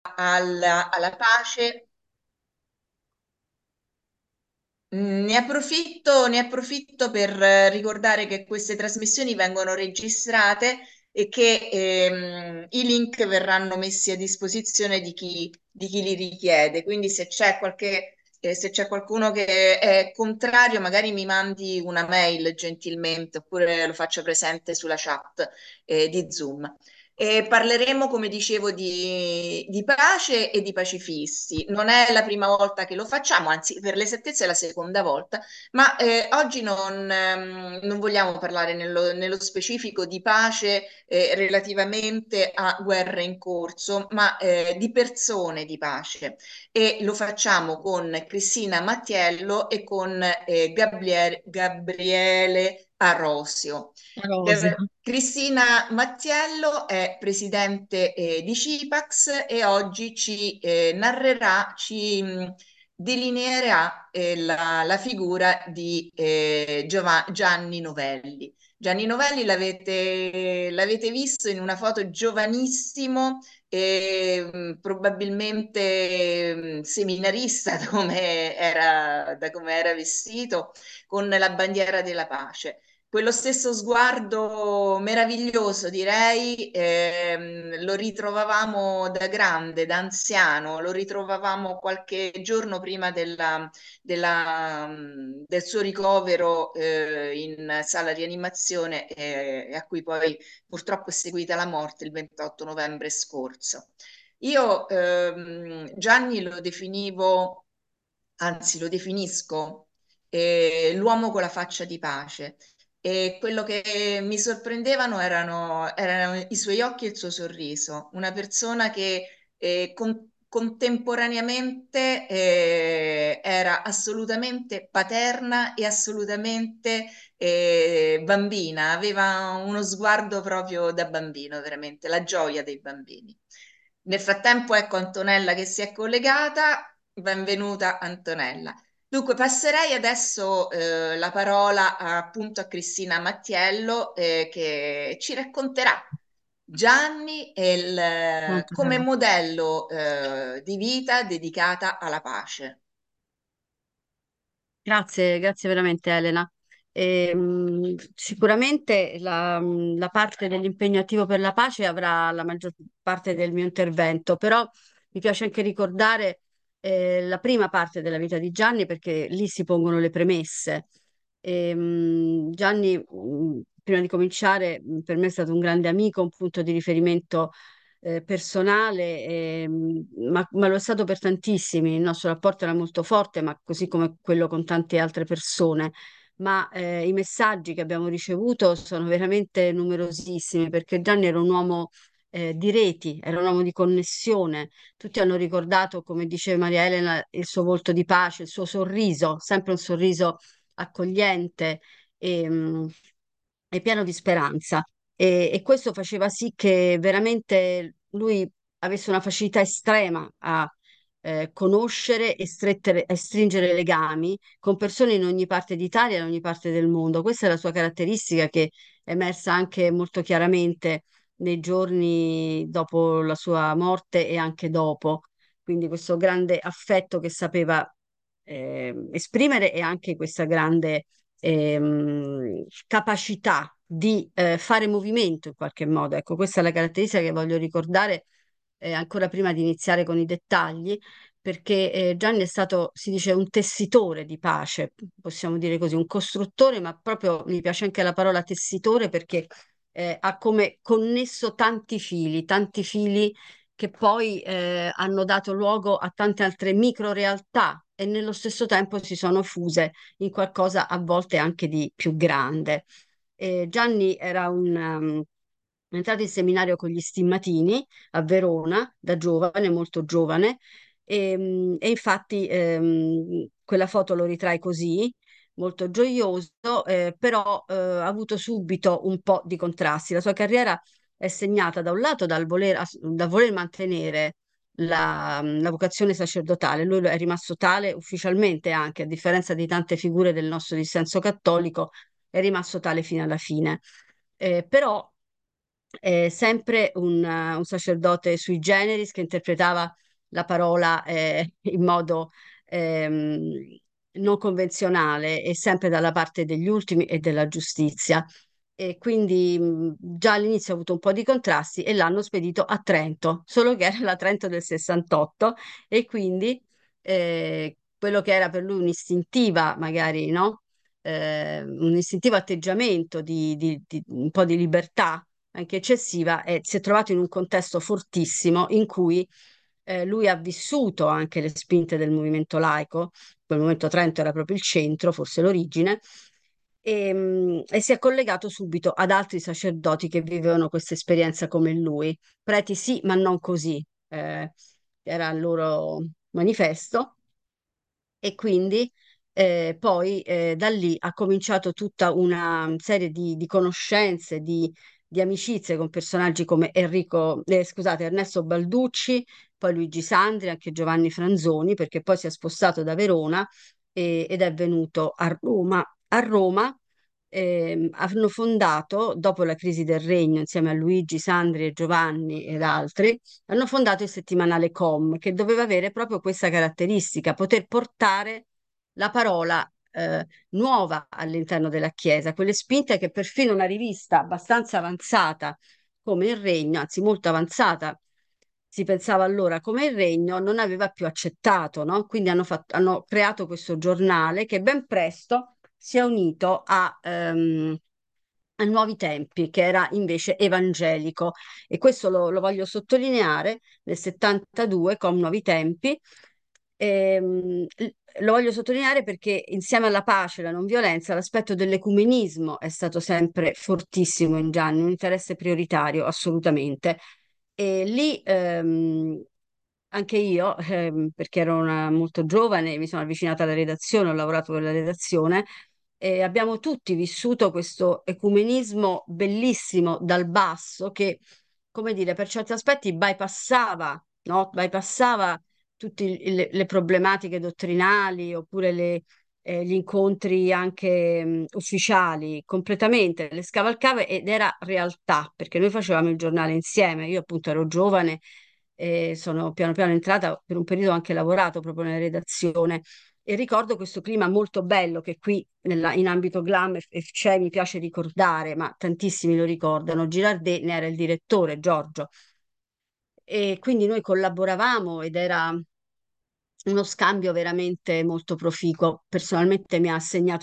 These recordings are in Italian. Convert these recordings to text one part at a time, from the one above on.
alla pace. Ne approfitto per ricordare che queste trasmissioni vengono registrate e che i link verranno messi a disposizione di chi li richiede. Quindi se c'è qualcuno che è contrario, magari mi mandi una mail gentilmente oppure lo faccio presente sulla chat di Zoom. E parleremo, come dicevo, di pace e di pacifisti. Non è la prima volta che lo facciamo, anzi, per l'esattezza è la seconda volta, ma oggi non vogliamo parlare nello specifico di pace relativamente a guerre in corso, ma di persone di pace. E lo facciamo con Cristina Mattiello e con Gabriele Arosio. Rosio. Cristina Mazziello è presidente di CIPAX e oggi delineerà la figura di Gianni Novelli. Gianni Novelli l'avete visto in una foto giovanissimo, probabilmente seminarista da come era vestito, con la bandiera della pace. Quello stesso sguardo meraviglioso, direi, lo ritrovavamo da grande, da anziano, lo ritrovavamo qualche giorno prima del suo ricovero, in sala rianimazione, a cui poi purtroppo è seguita la morte il 28 novembre scorso. Io, Gianni lo definivo, anzi lo definisco, l'uomo con la faccia di pace. E quello che mi sorprendevano erano i suoi occhi e il suo sorriso. Una persona che contemporaneamente era assolutamente paterna e assolutamente bambina. Aveva uno sguardo proprio da bambino, veramente, la gioia dei bambini. Nel frattempo, ecco Antonella che si è collegata. Benvenuta Antonella. Dunque, passerei adesso la parola appunto a Cristina Mattiello, che ci racconterà Gianni Molto come bene. modello di vita dedicata alla pace. Grazie, grazie veramente Elena. Sicuramente la parte dell'impegno attivo per la pace avrà la maggior parte del mio intervento, però mi piace anche ricordare la prima parte della vita di Gianni perché lì si pongono le premesse. Gianni, prima di cominciare, per me è stato un grande amico, un punto di riferimento personale, ma lo è stato per tantissimi. Il nostro rapporto era molto forte, ma così come quello con tante altre persone. Ma i messaggi che abbiamo ricevuto sono veramente numerosissimi, perché Gianni era un uomo di reti, era un uomo di connessione. Tutti hanno ricordato, come dice Maria Elena, il suo volto di pace, il suo sorriso, sempre un sorriso accogliente e pieno di speranza. E questo faceva sì che veramente lui avesse una facilità estrema a conoscere e stringere legami con persone in ogni parte d'Italia e in ogni parte del mondo. Questa è la sua caratteristica che è emersa anche molto chiaramente nei giorni dopo la sua morte e anche dopo. Quindi questo grande affetto che sapeva esprimere e anche questa grande capacità di fare movimento in qualche modo. Ecco, questa è la caratteristica che voglio ricordare ancora prima di iniziare con i dettagli, perché Gianni è stato, si dice, un tessitore di pace, possiamo dire così, un costruttore, ma proprio mi piace anche la parola tessitore perché ha come connesso tanti fili che poi hanno dato luogo a tante altre micro realtà e nello stesso tempo si sono fuse in qualcosa a volte anche di più grande. Gianni era è entrato in seminario con gli Stimmatini a Verona da giovane, molto giovane, e infatti quella foto lo ritrae così, molto gioioso, però ha avuto subito un po' di contrasti. La sua carriera è segnata da un lato dal voler mantenere la vocazione sacerdotale. Lui è rimasto tale ufficialmente anche, a differenza di tante figure del nostro dissenso cattolico, è rimasto tale fino alla fine. Però sempre un sacerdote sui generis che interpretava la parola in modo ehm, non convenzionale e sempre dalla parte degli ultimi e della giustizia. E quindi già all'inizio ha avuto un po' di contrasti e l'hanno spedito a Trento, solo che era la Trento del 68 e quindi quello che era per lui un'istintiva, magari, no? Un istintivo atteggiamento di un po' di libertà anche eccessiva, e si è trovato in un contesto fortissimo in cui lui ha vissuto anche le spinte del movimento laico, quel momento Trento era proprio il centro, forse l'origine, e si è collegato subito ad altri sacerdoti che vivevano questa esperienza come lui. Preti sì, ma non così, era il loro manifesto e quindi poi da lì ha cominciato tutta una serie di conoscenze, di amicizie con personaggi come scusate, Ernesto Balducci, poi Luigi Sandri, anche Giovanni Franzoni, perché poi si è spostato da Verona ed è venuto a Roma. A Roma hanno fondato, dopo la crisi del Regno, insieme a Luigi Sandri e Giovanni ed altri, hanno fondato il settimanale Com, che doveva avere proprio questa caratteristica, poter portare la parola nuova all'interno della Chiesa, quelle spinte che perfino una rivista abbastanza avanzata come il Regno, anzi molto avanzata, si pensava allora come il Regno, non aveva più accettato, no? Quindi hanno creato questo giornale che ben presto si è unito a Nuovi Tempi, che era invece evangelico. E questo lo voglio sottolineare, nel 72 con Nuovi Tempi. Lo voglio sottolineare perché insieme alla pace e alla non violenza, l'aspetto dell'ecumenismo è stato sempre fortissimo in Gianni, un interesse prioritario, assolutamente. E lì anche io, perché ero molto giovane, mi sono avvicinata alla redazione, ho lavorato per la redazione e abbiamo tutti vissuto questo ecumenismo bellissimo dal basso che, come dire, per certi aspetti bypassava, no? Bypassava tutte le problematiche dottrinali oppure gli incontri anche ufficiali completamente, le scavalcava ed era realtà, perché noi facevamo il giornale insieme, io appunto ero giovane e sono piano piano entrata, per un periodo ho anche lavorato proprio nella redazione e ricordo questo clima molto bello che qui in ambito glam e c'è, mi piace ricordare, ma tantissimi lo ricordano. Girardet ne era il direttore, Giorgio, e quindi noi collaboravamo ed era uno scambio veramente molto proficuo. Personalmente mi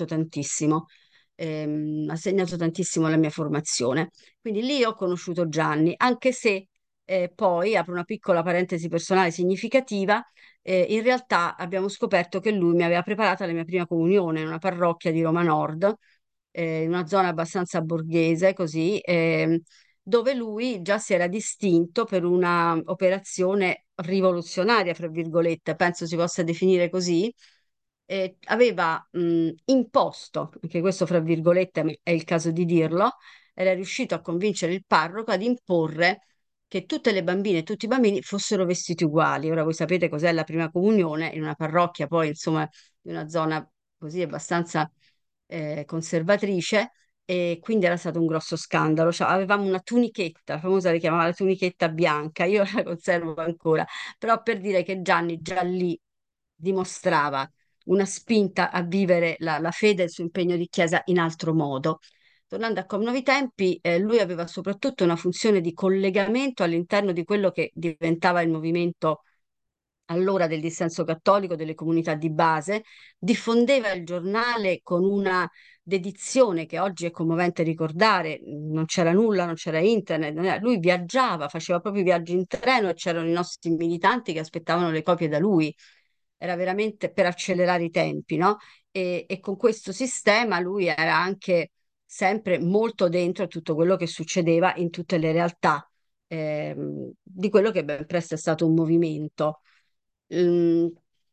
ha segnato tantissimo la mia formazione. Quindi lì ho conosciuto Gianni, anche se poi, apro una piccola parentesi personale significativa, in realtà abbiamo scoperto che lui mi aveva preparato la mia prima comunione in una parrocchia di Roma Nord, in una zona abbastanza borghese, così, dove lui già si era distinto per una operazione rivoluzionaria, fra virgolette, penso si possa definire così, aveva imposto, anche questo fra virgolette, ma è il caso di dirlo, era riuscito a convincere il parroco ad imporre che tutte le bambine e tutti i bambini fossero vestiti uguali. Ora voi sapete cos'è la prima comunione in una parrocchia, poi insomma, in una zona così abbastanza conservatrice, e quindi era stato un grosso scandalo. Cioè, avevamo una tunichetta, la famosa la chiamava la tunichetta bianca, io la conservo ancora, però per dire che Gianni già lì dimostrava una spinta a vivere la fede e il suo impegno di chiesa in altro modo. Tornando a Com Nuovi Tempi, lui aveva soprattutto una funzione di collegamento all'interno di quello che diventava il movimento allora del dissenso cattolico, delle comunità di base, diffondeva il giornale con una dedizione che oggi è commovente ricordare, non c'era nulla, non c'era internet, lui viaggiava, faceva proprio viaggi in treno e c'erano i nostri militanti che aspettavano le copie da lui. Era veramente per accelerare i tempi, no? E con questo sistema lui era anche sempre molto dentro a tutto quello che succedeva in tutte le realtà di quello che ben presto è stato un movimento. Mm,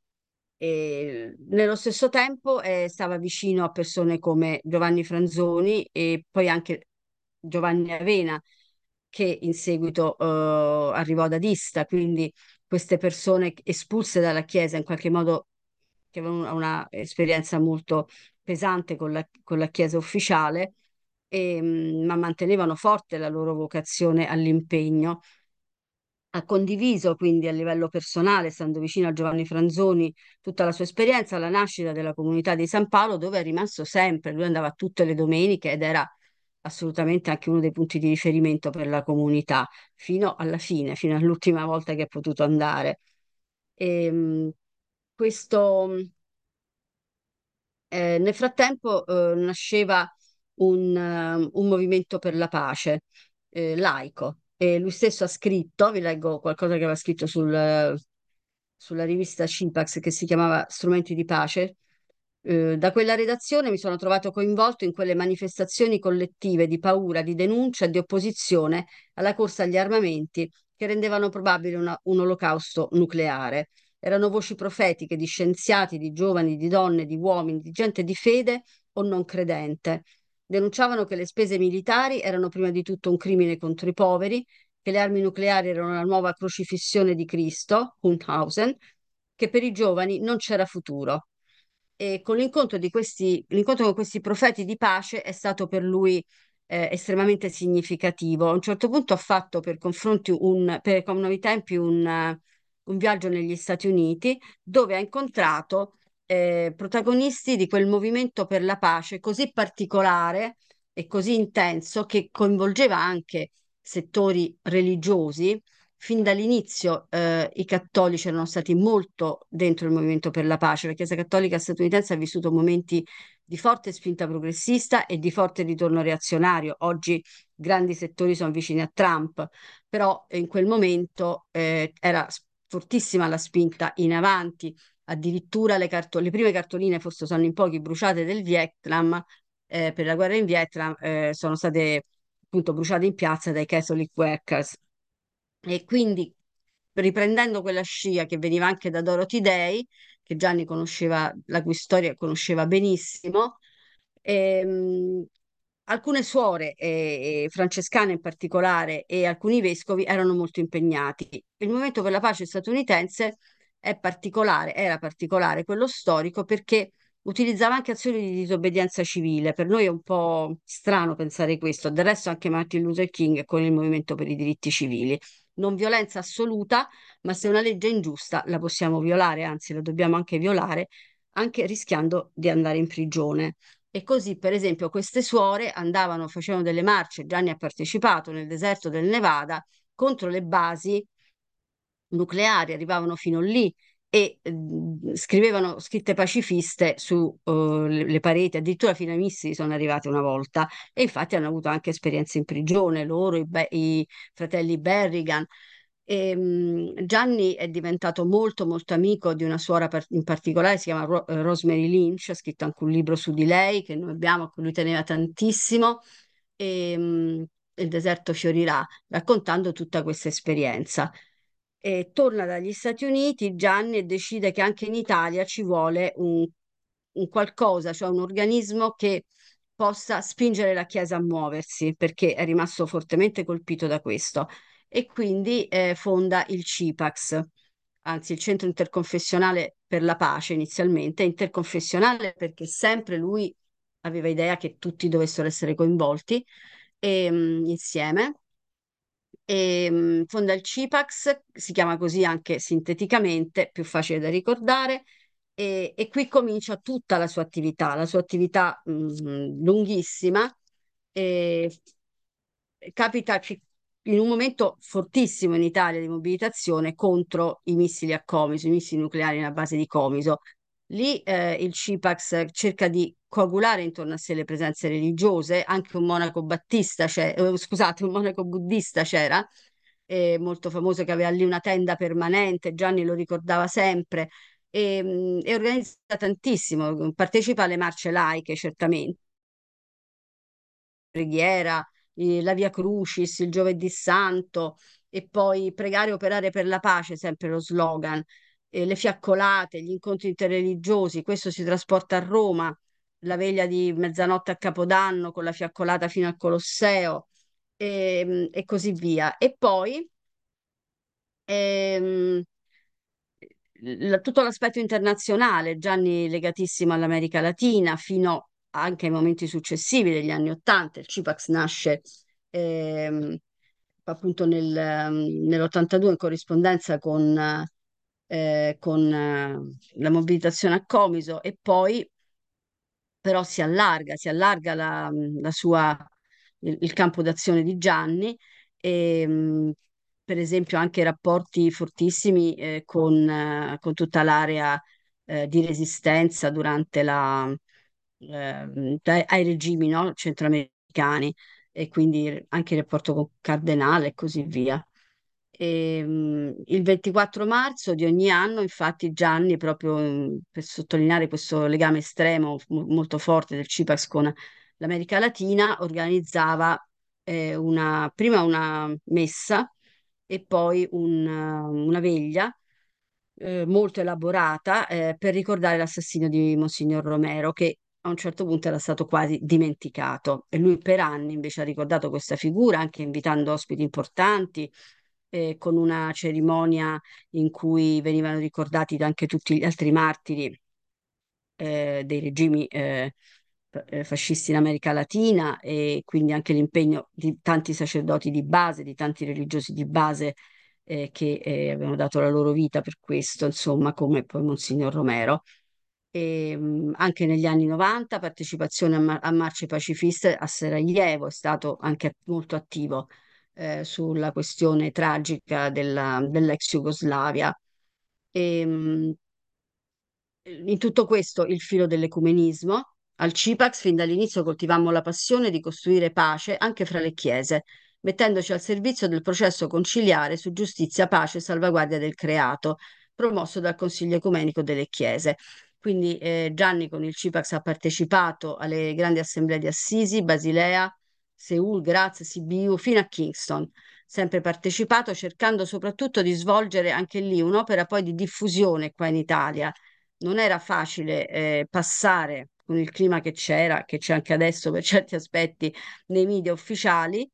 e nello stesso tempo stava vicino a persone come Giovanni Franzoni e poi anche Giovanni Avena, che in seguito arrivò da Dista, quindi queste persone espulse dalla Chiesa in qualche modo che avevano una esperienza molto pesante con la Chiesa ufficiale ma mantenevano forte la loro vocazione all'impegno. Ha condiviso quindi a livello personale, stando vicino a Giovanni Franzoni, tutta la sua esperienza alla nascita della comunità di San Paolo, dove è rimasto sempre. Lui andava tutte le domeniche ed era assolutamente anche uno dei punti di riferimento per la comunità, fino alla fine, fino all'ultima volta che è potuto andare. E, questo, nel frattempo nasceva un movimento per la pace laico, e lui stesso ha scritto, vi leggo qualcosa che aveva scritto sulla rivista Cipax, che si chiamava Strumenti di pace. Da quella redazione mi sono trovato coinvolto in quelle manifestazioni collettive di paura, di denuncia e di opposizione alla corsa agli armamenti che rendevano probabile un olocausto nucleare. Erano voci profetiche di scienziati, di giovani, di donne, di uomini, di gente di fede o non credente. Denunciavano che le spese militari erano prima di tutto un crimine contro i poveri, che le armi nucleari erano la nuova crocifissione di Cristo, Hundhausen, che per i giovani non c'era futuro. E con l'incontro con questi profeti di pace è stato per lui estremamente significativo. A un certo punto ha fatto per confronti per nuovi tempi un viaggio negli Stati Uniti, dove ha incontrato protagonisti di quel movimento per la pace così particolare e così intenso, che coinvolgeva anche settori religiosi. Fin dall'inizio i cattolici erano stati molto dentro il movimento per la pace. La Chiesa Cattolica statunitense ha vissuto momenti di forte spinta progressista e di forte ritorno reazionario. Oggi grandi settori sono vicini a Trump, però in quel momento era fortissima la spinta in avanti. Addirittura le prime cartoline, forse sono in pochi, bruciate del Vietnam, per la guerra in Vietnam, sono state appunto bruciate in piazza dai Catholic Workers. E quindi, riprendendo quella scia che veniva anche da Dorothy Day, che Gianni conosceva, la cui storia conosceva benissimo, ehm, alcune suore, francescane in particolare, e alcuni vescovi erano molto impegnati. Il movimento per la pace statunitense è particolare, era particolare, quello storico, perché utilizzava anche azioni di disobbedienza civile. Per noi è un po' strano pensare questo. Del resto anche Martin Luther King con il movimento per i diritti civili. Non violenza assoluta, ma se una legge è ingiusta la possiamo violare, anzi la dobbiamo anche violare, anche rischiando di andare in prigione. E così, per esempio, queste suore andavano, facevano delle marce, Gianni ha partecipato nel deserto del Nevada contro le basi nucleari, arrivavano fino lì e scrivevano scritte pacifiste su le pareti, addirittura fino ai missili sono arrivati una volta, e infatti hanno avuto anche esperienze in prigione, loro, i fratelli Berrigan. Gianni è diventato molto molto amico di una suora in particolare, si chiama Rosemary Lynch, ha scritto anche un libro su di lei che noi abbiamo, a cui lui teneva tantissimo, e, Il deserto fiorirà, raccontando tutta questa esperienza. E torna dagli Stati Uniti Gianni e decide che anche in Italia ci vuole un qualcosa, cioè un organismo che possa spingere la Chiesa a muoversi, perché è rimasto fortemente colpito da questo. E quindi fonda il CIPAX, anzi il Centro Interconfessionale per la Pace inizialmente, interconfessionale perché sempre lui aveva idea che tutti dovessero essere coinvolti insieme. Fonda il CIPAX, si chiama così anche sinteticamente, più facile da ricordare, e qui comincia tutta la sua attività lunghissima. E capita che in un momento fortissimo in Italia di mobilitazione contro i missili a Comiso, i missili nucleari nella base di Comiso. Lì il CIPAX cerca di coagulare intorno a sé le presenze religiose, anche un monaco battista, scusate, un monaco buddista c'era, molto famoso, che aveva lì una tenda permanente, Gianni lo ricordava sempre, e organizza tantissimo, partecipa alle marce laiche certamente, preghiera, la Via Crucis, il Giovedì Santo, e poi pregare e operare per la pace, sempre lo slogan, le fiaccolate, gli incontri interreligiosi, questo si trasporta a Roma, la veglia di mezzanotte a Capodanno con la fiaccolata fino al Colosseo e così via. E poi ehm, tutto l'aspetto internazionale, Gianni legatissimo all'America Latina, fino anche ai momenti successivi degli anni Ottanta. Il CIPAX nasce ehm, appunto nell'82 in corrispondenza con la mobilitazione a Comiso e poi però si allarga il campo d'azione di Gianni e per esempio anche rapporti fortissimi con tutta l'area di resistenza durante ai regimi, no, centroamericani e quindi anche il rapporto con Cardenale e così via. Il 24 marzo di ogni anno, infatti, Gianni, proprio per sottolineare questo legame estremo, molto forte del CIPAS con l'America Latina, organizzava prima una messa e poi una veglia molto elaborata per ricordare l'assassinio di Monsignor Romero, che a un certo punto era stato quasi dimenticato. E lui per anni invece ha ricordato questa figura, anche invitando ospiti importanti, con una cerimonia in cui venivano ricordati anche tutti gli altri martiri dei regimi fascisti in America Latina e quindi anche l'impegno di tanti sacerdoti di base, di tanti religiosi di base che avevano dato la loro vita per questo, insomma, come poi Monsignor Romero. Anche negli anni 90 partecipazione a marce pacifiste a Sarajevo, è stato anche molto attivo sulla questione tragica dell'ex Jugoslavia. E, in tutto questo il filo dell'ecumenismo. Al CIPAX fin dall'inizio coltivammo la passione di costruire pace anche fra le chiese, mettendoci al servizio del processo conciliare su giustizia, pace e salvaguardia del creato, promosso dal Consiglio Ecumenico delle Chiese. Quindi Gianni con il CIPAX ha partecipato alle grandi assemblee di Assisi, Basilea, Seul, Graz, Sibiu, fino a Kingston, sempre partecipato cercando soprattutto di svolgere anche lì un'opera poi di diffusione qua in Italia. Non era facile passare con il clima che c'era, che c'è anche adesso per certi aspetti nei media ufficiali,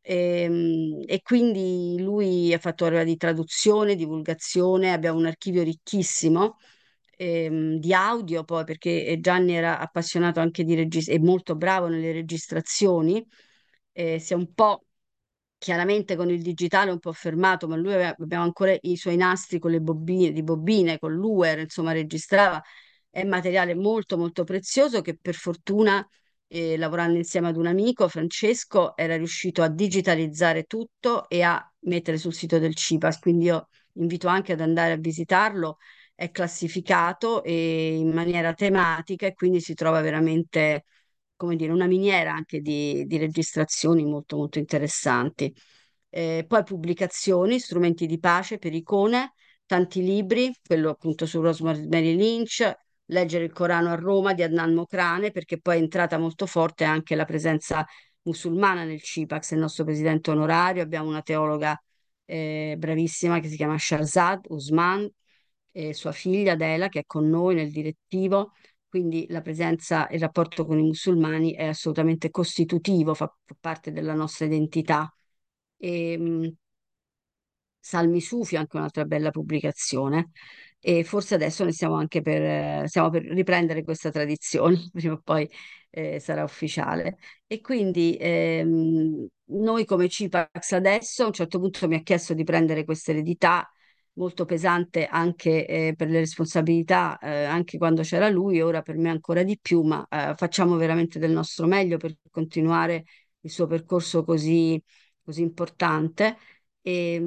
e quindi lui ha fatto ora di traduzione, divulgazione, abbiamo un archivio ricchissimo di audio poi perché Gianni era appassionato anche di registrazione e molto bravo nelle registrazioni, si è un po' chiaramente con il digitale un po' fermato, ma abbiamo ancora i suoi nastri con le bobine, di bobine, con l'UER, insomma registrava, è materiale molto molto prezioso che per fortuna, lavorando insieme ad un amico, Francesco, era riuscito a digitalizzare tutto e a mettere sul sito del CIPAS, quindi io invito anche ad andare a visitarlo, è classificato e in maniera tematica e quindi si trova veramente come dire, una miniera anche di registrazioni molto, molto interessanti. Poi pubblicazioni, strumenti di pace per icone, tanti libri, quello appunto su Rosemary Lynch, leggere il Corano a Roma di Adnan Mokrane, perché poi è entrata molto forte anche la presenza musulmana nel CIPAX, il nostro presidente onorario, abbiamo una teologa bravissima che si chiama Shahrzad Usman, e sua figlia Adela che è con noi nel direttivo, quindi la presenza e il rapporto con i musulmani è assolutamente costitutivo, fa parte della nostra identità. E, Salmi Sufi, anche un'altra bella pubblicazione. E forse adesso ne stiamo per riprendere questa tradizione, prima o poi sarà ufficiale. E quindi noi come CIPAX adesso a un certo punto mi ha chiesto di prendere questa eredità molto pesante anche per le responsabilità, anche quando c'era lui, ora per me ancora di più, ma facciamo veramente del nostro meglio per continuare il suo percorso così importante. E,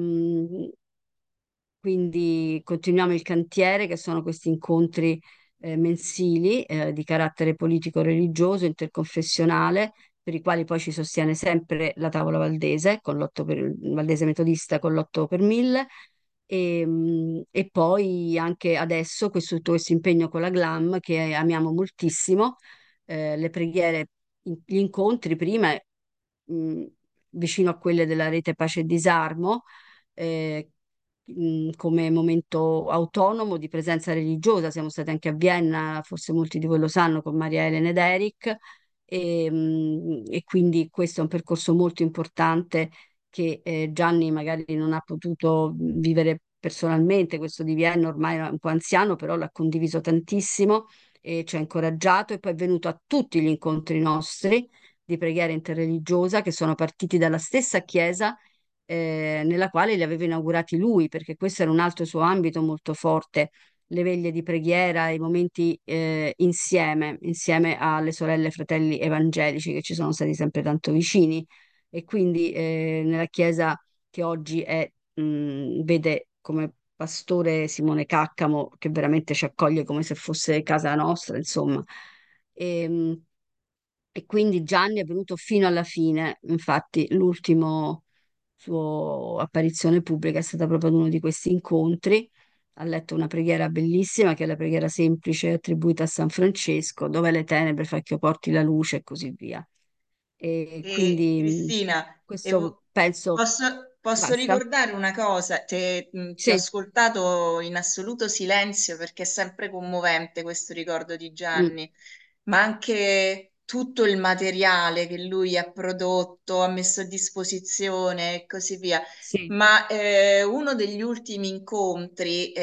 quindi continuiamo il cantiere, che sono questi incontri mensili di carattere politico-religioso, interconfessionale, per i quali poi ci sostiene sempre la Tavola Valdese, Valdese Metodista con l'8 per 1000. E poi anche adesso tutto questo impegno con la GLAM che amiamo moltissimo, le preghiere, gli incontri prima mh, vicino a quelle della rete Pace e Disarmo, eh, come momento autonomo di presenza religiosa. Siamo stati anche a Vienna, forse molti di voi lo sanno, con Maria Elena ed Eric, e quindi questo è un percorso molto importante che Gianni magari non ha potuto vivere personalmente, questo di Vienna ormai è un po' anziano, però l'ha condiviso tantissimo e ci ha incoraggiato, e poi è venuto a tutti gli incontri nostri di preghiera interreligiosa, che sono partiti dalla stessa chiesa nella quale li aveva inaugurati lui, perché questo era un altro suo ambito molto forte, le veglie di preghiera, i momenti insieme alle sorelle e fratelli evangelici che ci sono stati sempre tanto vicini. E quindi nella chiesa che oggi vede come pastore Simone Caccamo, che veramente ci accoglie come se fosse casa nostra, insomma. E, e quindi Gianni è venuto fino alla fine, infatti l'ultimo sua apparizione pubblica è stata proprio ad uno di questi incontri. Ha letto una preghiera bellissima, che è la preghiera semplice attribuita a San Francesco, dove le tenebre fa che io porti la luce e così via. E E quindi Cristina, questo penso posso basta. ricordare una cosa? Ti ho Sì. ascoltato in assoluto silenzio perché è sempre commovente questo ricordo di Mm, Gianni, ma anche tutto il materiale che lui ha prodotto, ha messo a disposizione e così via. sì, Ma uno degli ultimi incontri,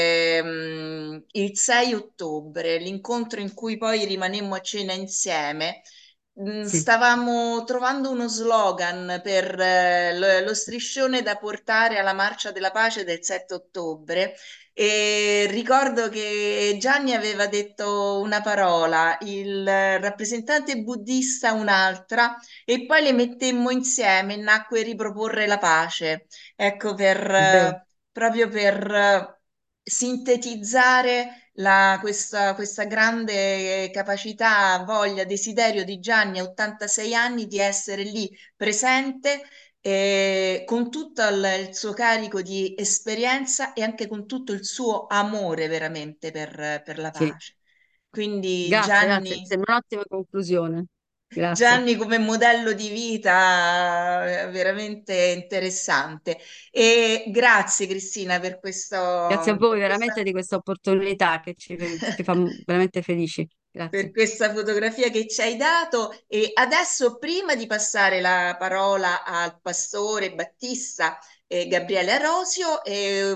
il 6 ottobre, l'incontro in cui poi rimanemmo a cena insieme, sì, stavamo trovando uno slogan per lo striscione da portare alla Marcia della Pace del 7 ottobre e ricordo che Gianni aveva detto una parola, il rappresentante buddista un'altra e poi le mettemmo insieme e nacque Riproporre la pace. Ecco, è vero. proprio per sintetizzare questa grande capacità, voglia, desiderio di Gianni a 86 anni di essere lì presente con tutto il suo carico di esperienza e anche con tutto il suo amore veramente per la Sì. pace. Quindi Grazie, grazie. Sembra un'ottima conclusione. Grazie. Gianni come modello di vita veramente interessante. E grazie Cristina Grazie a voi veramente di questa opportunità che fa veramente felici. per Grazie. questa fotografia che ci hai dato. E adesso, prima di passare la parola al pastore Battista Gabriele Arosio,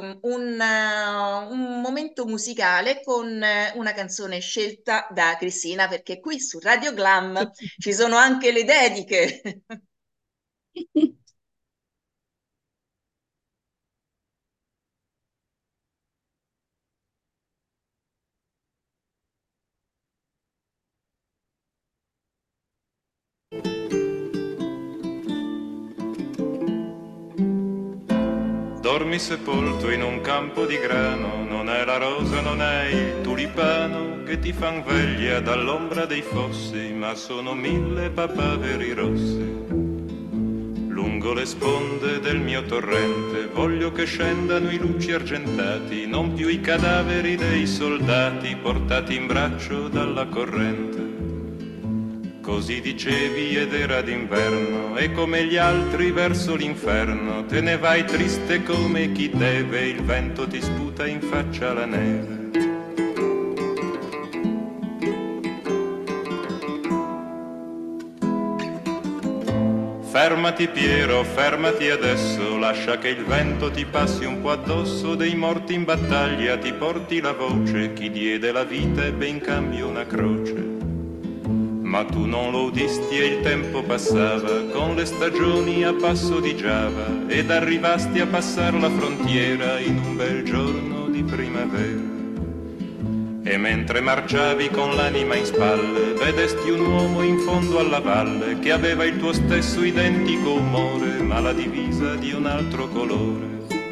un momento musicale con una canzone scelta da Cristina, perché qui su Radio Glam ci sono anche le dediche. Dormi sepolto in un campo di grano, non è la rosa, non è il tulipano che ti fan veglia dall'ombra dei fossi, ma sono 1000 papaveri rossi. Lungo le sponde del mio torrente voglio che scendano i luci argentati, non più i cadaveri dei soldati portati in braccio dalla corrente. Così dicevi ed era d'inverno e come gli altri verso l'inferno te ne vai triste come chi deve, il vento ti sputa in faccia la neve. Fermati Piero, fermati adesso, lascia che il vento ti passi un po' addosso, dei morti in battaglia ti porti la voce, chi diede la vita ebbe in cambio una croce. Ma tu non lo udisti e il tempo passava, con le stagioni a passo di Giava, ed arrivasti a passar la frontiera in un bel giorno di primavera. E mentre marciavi con l'anima in spalle, vedesti un uomo in fondo alla valle, che aveva il tuo stesso identico umore, ma la divisa di un altro colore.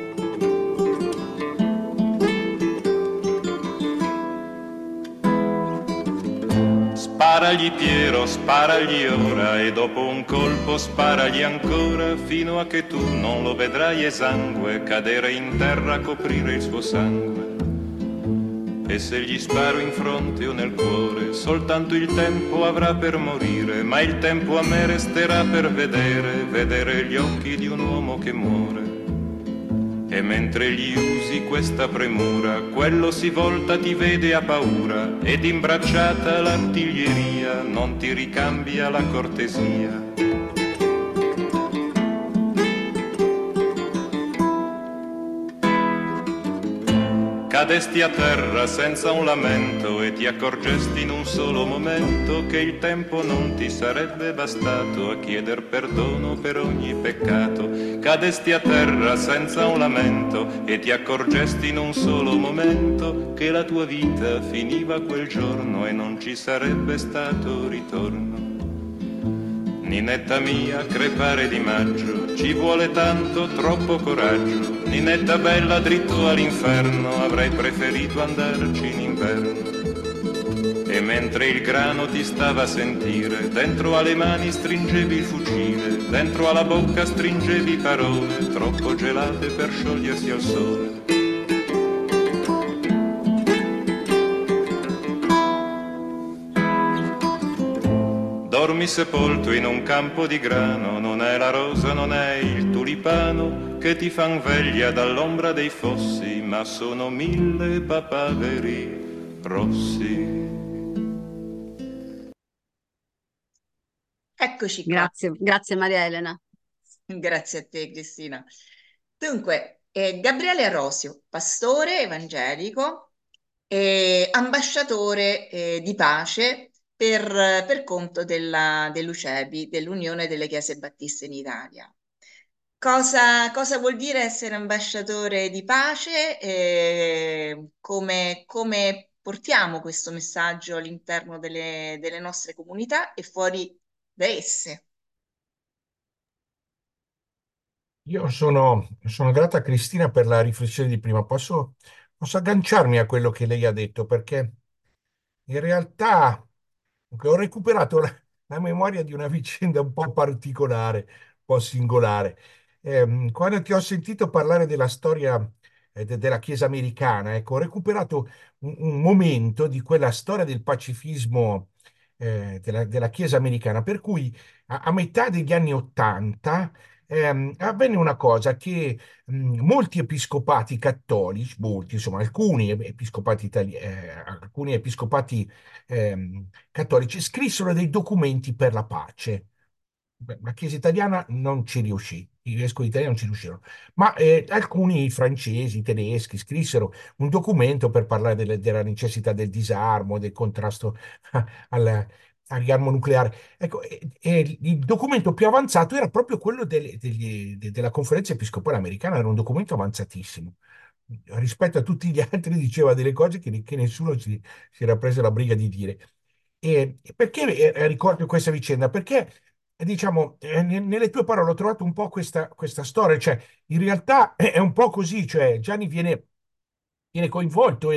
Sparagli Piero, sparagli ora e dopo un colpo sparagli ancora fino a che tu non lo vedrai esangue cadere in terra a coprire il suo sangue. E se gli sparo in fronte o nel cuore, soltanto il tempo avrà per morire, ma il tempo a me resterà per vedere gli occhi di un uomo che muore. E mentre gli usi questa premura, quello si volta, ti vede a paura, ed imbracciata l'artiglieria non ti ricambia la cortesia. Cadesti a terra senza un lamento e ti accorgesti in un solo momento che il tempo non ti sarebbe bastato a chieder perdono per ogni peccato. Cadesti a terra senza un lamento e ti accorgesti in un solo momento che la tua vita finiva quel giorno e non ci sarebbe stato ritorno. Ninetta mia, crepare di maggio, ci vuole tanto, troppo coraggio. Ninetta bella, dritto all'inferno, avrei preferito andarci in inverno. E mentre il grano ti stava a sentire, dentro alle mani stringevi il fucile, dentro alla bocca stringevi parole, troppo gelate per sciogliersi al sole. Dormi sepolto in un campo di grano, non è la rosa, non è il tulipano che ti fan veglia dall'ombra dei fossi, ma sono 1000 papaveri rossi. Eccoci qua. Grazie Maria Elena. Grazie a te, Cristina. Dunque, Gabriele Arosio, pastore evangelico e ambasciatore di pace per conto dell'UCEBI, dell'Unione delle Chiese Battiste in Italia. Cosa vuol dire essere ambasciatore di pace? Come portiamo questo messaggio all'interno delle nostre comunità e fuori da esse? Io sono grata a Cristina per la riflessione di prima. Posso agganciarmi a quello che lei ha detto, perché in realtà ho recuperato la memoria di una vicenda un po' particolare, un po' singolare. Quando ti ho sentito parlare della storia della Chiesa americana, ecco, ho recuperato un momento di quella storia del pacifismo della Chiesa americana, per cui a metà degli anni Ottanta avvenne una cosa che molti episcopati cattolici, molti, insomma, alcuni episcopati cattolici scrissero dei documenti per la pace. Beh, la Chiesa italiana non ci riuscì, i vescovi italiani non ci riuscirono, ma alcuni francesi, tedeschi scrissero un documento per parlare della necessità del disarmo, del contrasto al, al riarmo nucleare. Ecco, e il documento più avanzato era proprio quello della Conferenza Episcopale Americana, era un documento avanzatissimo. Rispetto a tutti gli altri diceva delle cose che nessuno si era preso la briga di dire. E perché ricordo questa vicenda? Perché, diciamo, nelle tue parole ho trovato un po' questa storia, cioè in realtà è un po' così, cioè Gianni viene coinvolto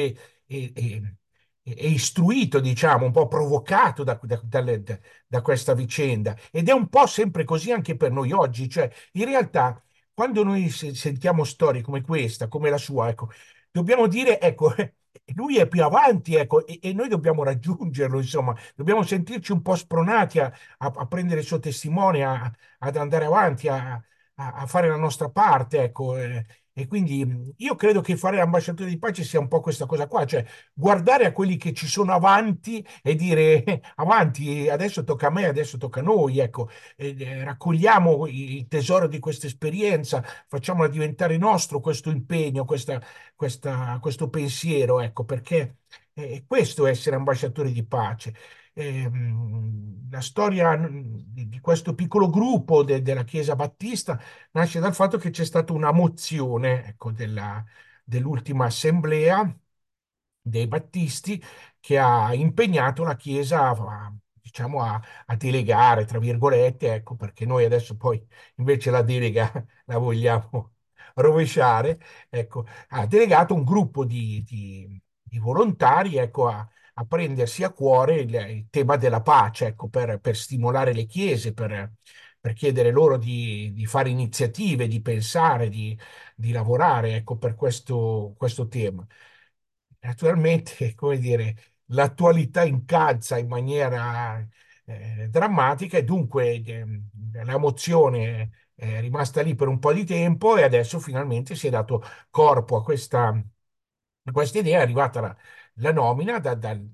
e istruito, diciamo, un po' provocato da questa vicenda. Ed è un po' sempre così anche per noi oggi, cioè in realtà quando noi sentiamo storie come questa, come la sua, ecco, dobbiamo dire, ecco, lui è più avanti, ecco, e noi dobbiamo raggiungerlo, insomma, dobbiamo sentirci un po' spronati a prendere il suo testimone, ad andare avanti, a fare la nostra parte, ecco. E quindi io credo che fare l'ambasciatore di pace sia un po' questa cosa qua, cioè guardare a quelli che ci sono avanti e dire avanti, adesso tocca a me, adesso tocca a noi, ecco, raccogliamo il tesoro di questa esperienza, facciamola diventare nostro questo impegno, questo pensiero, ecco, perché questo è essere ambasciatori di pace. La storia di questo piccolo gruppo della Chiesa Battista nasce dal fatto che c'è stata una mozione, ecco, dell'ultima assemblea dei Battisti che ha impegnato la Chiesa diciamo, a delegare, tra virgolette, ecco, perché noi adesso poi invece la delega la vogliamo rovesciare, ecco, ha delegato un gruppo di volontari, ecco, a prendersi a cuore il tema della pace, ecco, per stimolare le chiese, per chiedere loro di fare iniziative, di pensare, di lavorare, ecco, per questo tema. Naturalmente, come dire, l'attualità incalza in maniera drammatica e dunque la mozione è rimasta lì per un po' di tempo e adesso finalmente si è dato corpo a questa idea, è arrivata la nomina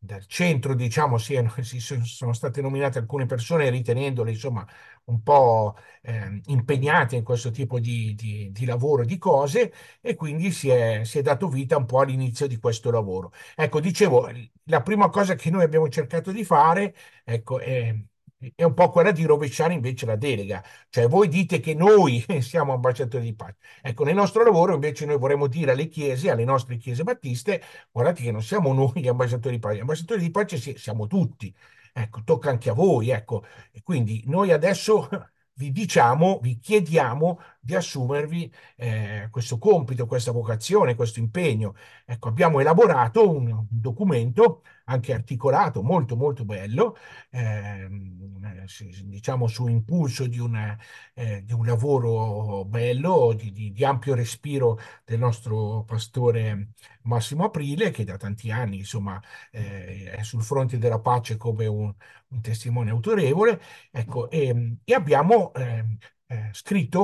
dal centro, diciamo, sono state nominate alcune persone ritenendole, insomma, un po' impegnate in questo tipo di lavoro, di cose, e quindi si è dato vita un po' all'inizio di questo lavoro. Ecco, dicevo, la prima cosa che noi abbiamo cercato di fare, ecco, è un po' quella di rovesciare invece la delega. Cioè, voi dite che noi siamo ambasciatori di pace. Ecco, nel nostro lavoro invece noi vorremmo dire alle chiese, alle nostre chiese battiste: guardate che non siamo noi gli ambasciatori di pace, gli ambasciatori di pace siamo tutti. Ecco, tocca anche a voi, ecco. E quindi noi adesso vi diciamo, vi chiediamo di assumervi questo compito, questa vocazione, questo impegno. Ecco, abbiamo elaborato un documento anche articolato, molto molto bello, diciamo su impulso di un lavoro bello, di ampio respiro del nostro pastore Massimo Aprile, che da tanti anni, insomma, è sul fronte della pace come un testimone autorevole. Ecco, e abbiamo scritto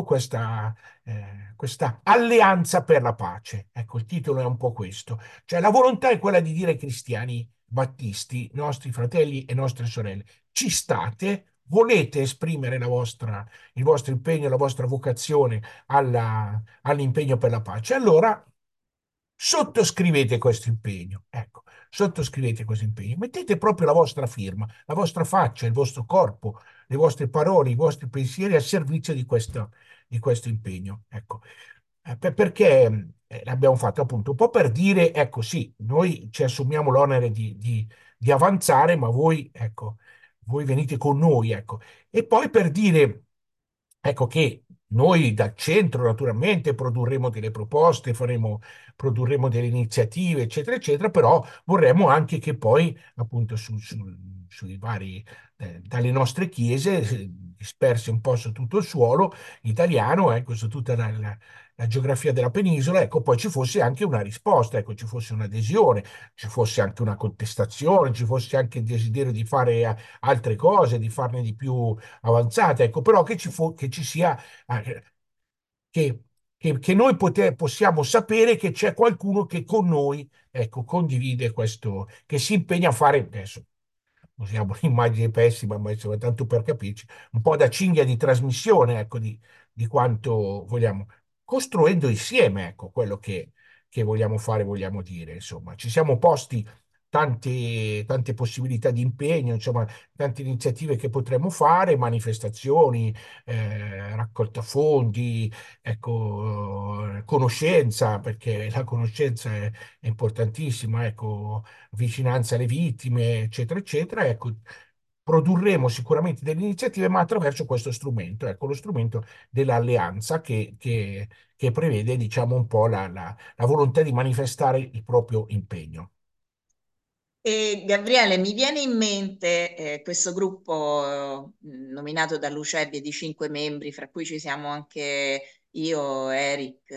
questa alleanza per la pace. Ecco, il titolo è un po' questo. Cioè, la volontà è quella di dire ai cristiani battisti, nostri fratelli e nostre sorelle: ci state? Volete esprimere il vostro impegno, la vostra vocazione all'impegno per la pace? Allora sottoscrivete questo impegno. Ecco, sottoscrivete questo impegno. Mettete proprio la vostra firma, la vostra faccia, il vostro corpo, le vostre parole, i vostri pensieri al servizio di questo impegno. Ecco, perché l'abbiamo fatto appunto un po' per dire, ecco sì, noi ci assumiamo l'onere di avanzare, ma voi, ecco, voi venite con noi, ecco. E poi per dire, ecco, che noi dal centro naturalmente produrremo delle proposte, produrremo delle iniziative, eccetera, eccetera, però vorremmo anche che poi, appunto, sui vari, dalle nostre chiese, disperse un po' su tutto il suolo italiano, ecco, su tutta la geografia della penisola, ecco, poi ci fosse anche una risposta, ecco, ci fosse un'adesione, ci fosse anche una contestazione, ci fosse anche il desiderio di fare altre cose, di farne di più avanzate, ecco, però che ci sia, eh, che, che noi possiamo sapere che c'è qualcuno che con noi, ecco, condivide questo, che si impegna a fare, adesso usiamo un'immagine pessima, ma insomma, tanto per capirci, un po' da cinghia di trasmissione, ecco, di quanto vogliamo, costruendo insieme, ecco, quello che vogliamo fare, vogliamo dire, insomma. Ci siamo posti tante possibilità di impegno, insomma, tante iniziative che potremmo fare, manifestazioni, raccolta fondi, ecco, conoscenza, perché la conoscenza è importantissima, ecco, vicinanza alle vittime, eccetera, eccetera. Ecco, produrremo sicuramente delle iniziative, ma attraverso questo strumento, ecco, lo strumento dell'alleanza che prevede, diciamo, un po' la volontà di manifestare il proprio impegno. E Gabriele, mi viene in mente questo gruppo nominato da Lucebbia di 5 membri, fra cui ci siamo anche io, Eric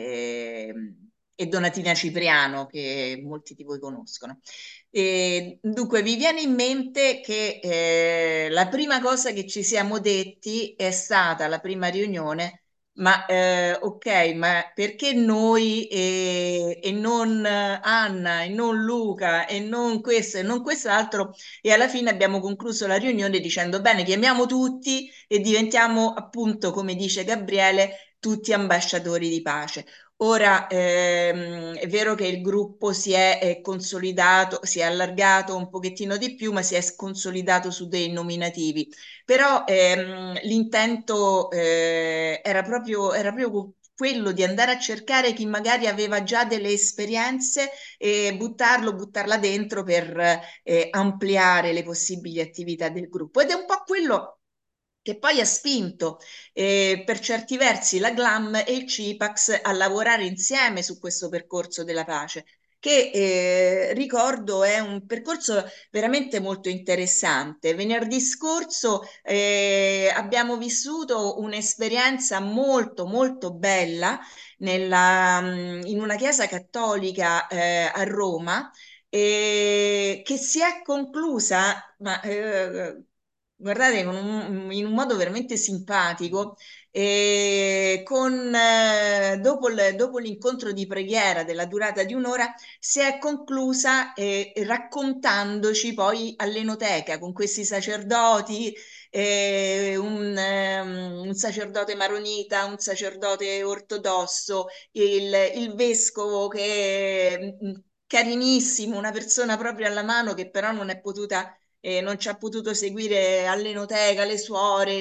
e Donatina Cipriano, che molti di voi conoscono. E dunque, vi viene in mente che la prima cosa che ci siamo detti è stata la prima riunione. Ma ok, ma perché noi e non Anna e non Luca e non questo e non quest'altro? E alla fine abbiamo concluso la riunione dicendo: bene, chiamiamo tutti e diventiamo appunto, come dice Gabriele, tutti ambasciatori di pace. Ora, è vero che il gruppo si è consolidato, si è allargato un pochettino di più, ma si è consolidato su dei nominativi. Però l'intento era proprio quello di andare a cercare chi magari aveva già delle esperienze e buttarla dentro per ampliare le possibili attività del gruppo. Ed è un po' quello che poi ha spinto per certi versi la GLAM e il CIPAX a lavorare insieme su questo percorso della pace, che ricordo è un percorso veramente molto interessante. Venerdì scorso abbiamo vissuto un'esperienza molto molto bella in una chiesa cattolica a Roma, che si è conclusa, ma guardate, in un modo veramente simpatico, E dopo l'incontro di preghiera della durata di un'ora si è conclusa raccontandoci poi all'Enoteca con questi sacerdoti, un sacerdote maronita, un sacerdote ortodosso, il vescovo che carinissimo, una persona proprio alla mano che però non è potuta, non ci ha potuto seguire all'Enoteca, le suore,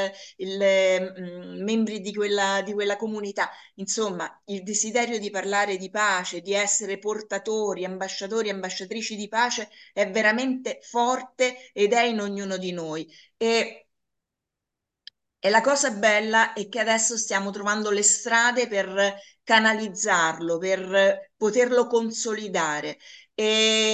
membri di quella comunità. Insomma, il desiderio di parlare di pace, di essere portatori, ambasciatori, ambasciatrici di pace è veramente forte ed è in ognuno di noi. E la cosa bella è che adesso stiamo trovando le strade per canalizzarlo, per poterlo consolidare. E,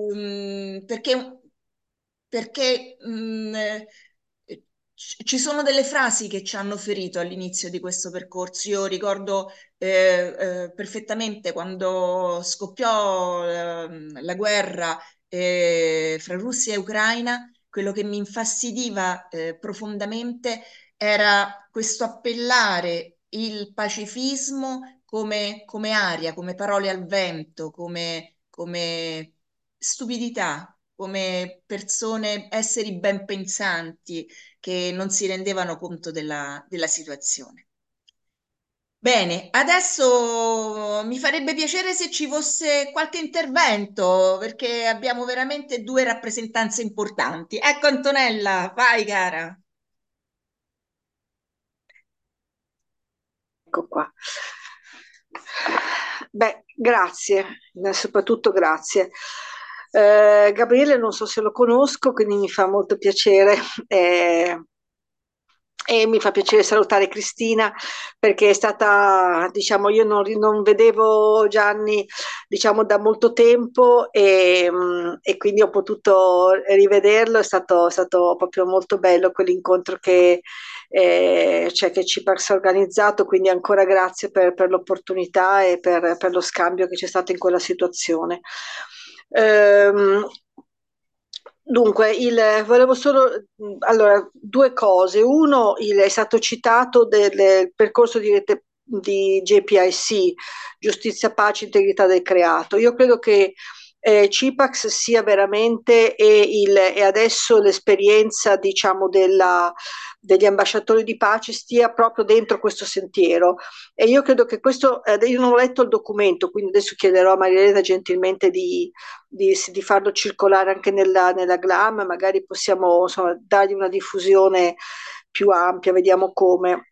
perché ci sono delle frasi che ci hanno ferito all'inizio di questo percorso. Io ricordo perfettamente quando scoppiò la guerra fra Russia e Ucraina, quello che mi infastidiva profondamente era questo appellare il pacifismo come aria, come parole al vento, come stupidità, come persone, esseri ben pensanti che non si rendevano conto della situazione. Bene, adesso mi farebbe piacere se ci fosse qualche intervento, perché abbiamo veramente due rappresentanze importanti. Ecco Antonella, vai cara. Ecco qua. Beh, grazie, soprattutto grazie. Gabriele non so se lo conosco, quindi mi fa molto piacere. E mi fa piacere salutare Cristina perché è stata, diciamo, io non vedevo Gianni, diciamo, da molto tempo e quindi ho potuto rivederlo, è stato proprio molto bello quell'incontro cioè che CIPARS ha organizzato, quindi ancora grazie per l'opportunità e per lo scambio che c'è stato in quella situazione. Ehm, Dunque, volevo solo, allora, due cose. Uno, è stato citato del percorso di JPIC, Giustizia, Pace, Integrità del Creato. Io credo che CIPAX sia veramente e adesso l'esperienza, diciamo, degli ambasciatori di pace stia proprio dentro questo sentiero. E io credo che questo, io non ho letto il documento, quindi adesso chiederò a Maria Elena gentilmente di farlo circolare anche nella GLAM, magari possiamo insomma, dargli una diffusione più ampia, vediamo come.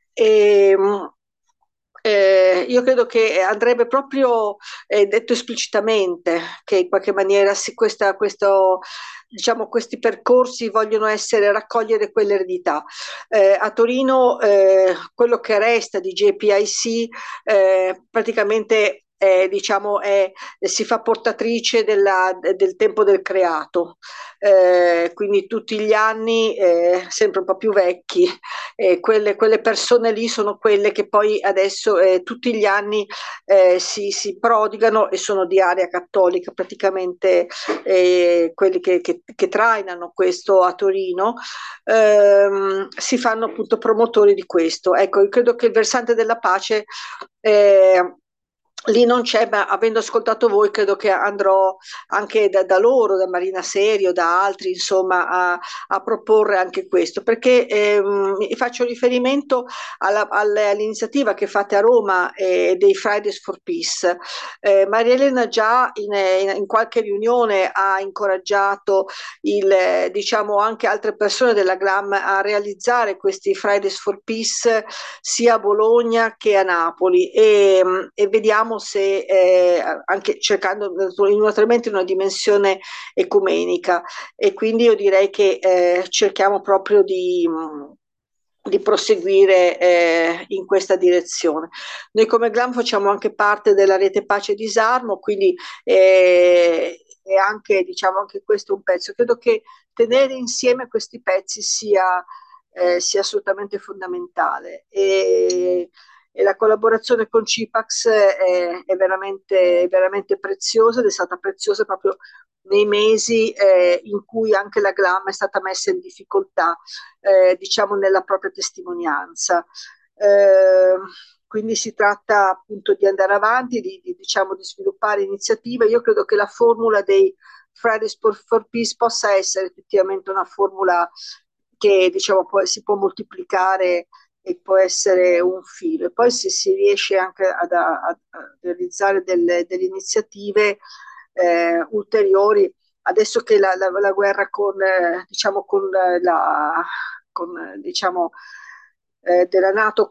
Io credo che andrebbe proprio detto esplicitamente che in qualche maniera diciamo, questi percorsi vogliono raccogliere quell'eredità. A Torino quello che resta di JPIC praticamente diciamo, si fa portatrice del tempo del creato, quindi tutti gli anni, sempre un po' più vecchi, quelle persone lì sono quelle che poi adesso tutti gli anni si prodigano e sono di area cattolica, praticamente quelli che trainano questo a Torino, si fanno appunto promotori di questo. Ecco, io credo che il versante della pace lì non c'è, ma avendo ascoltato voi credo che andrò anche da loro, da Marina Serio, da altri, insomma, a proporre anche questo, perché faccio riferimento all'iniziativa che fate a Roma dei Fridays for Peace. Maria Elena già in qualche riunione ha incoraggiato diciamo, anche altre persone della GLAM a realizzare questi Fridays for Peace sia a Bologna che a Napoli e vediamo se anche cercando naturalmente una dimensione ecumenica e quindi io direi che cerchiamo proprio di proseguire in questa direzione. Noi come GLAM facciamo anche parte della rete Pace e Disarmo, quindi è anche, diciamo, anche questo un pezzo. Credo che tenere insieme questi pezzi sia assolutamente fondamentale e la collaborazione con CIPAX è veramente preziosa ed è stata preziosa proprio nei mesi in cui anche la GLAM è stata messa in difficoltà, diciamo, nella propria testimonianza. Eh, quindi si tratta appunto di andare avanti, diciamo, di sviluppare iniziative. Io credo che la formula dei Fridays for Peace possa essere effettivamente una formula che diciamo, si può moltiplicare e può essere un filo. E poi se si riesce anche a realizzare delle iniziative ulteriori, adesso che la guerra diciamo, diciamo, della NATO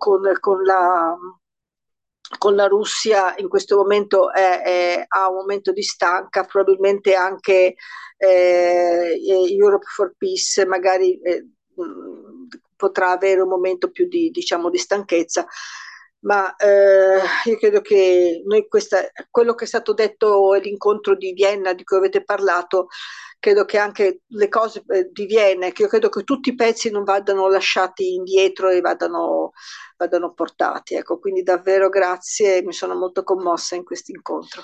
con la Russia in questo momento ha un momento di stanca, probabilmente anche Europe for Peace magari potrà avere un momento più diciamo, di stanchezza, ma io credo che quello che è stato detto all'incontro di Vienna di cui avete parlato, credo che anche le cose di Vienna, che io credo che tutti i pezzi non vadano lasciati indietro e vadano portati. Ecco, quindi davvero grazie, mi sono molto commossa in questo incontro.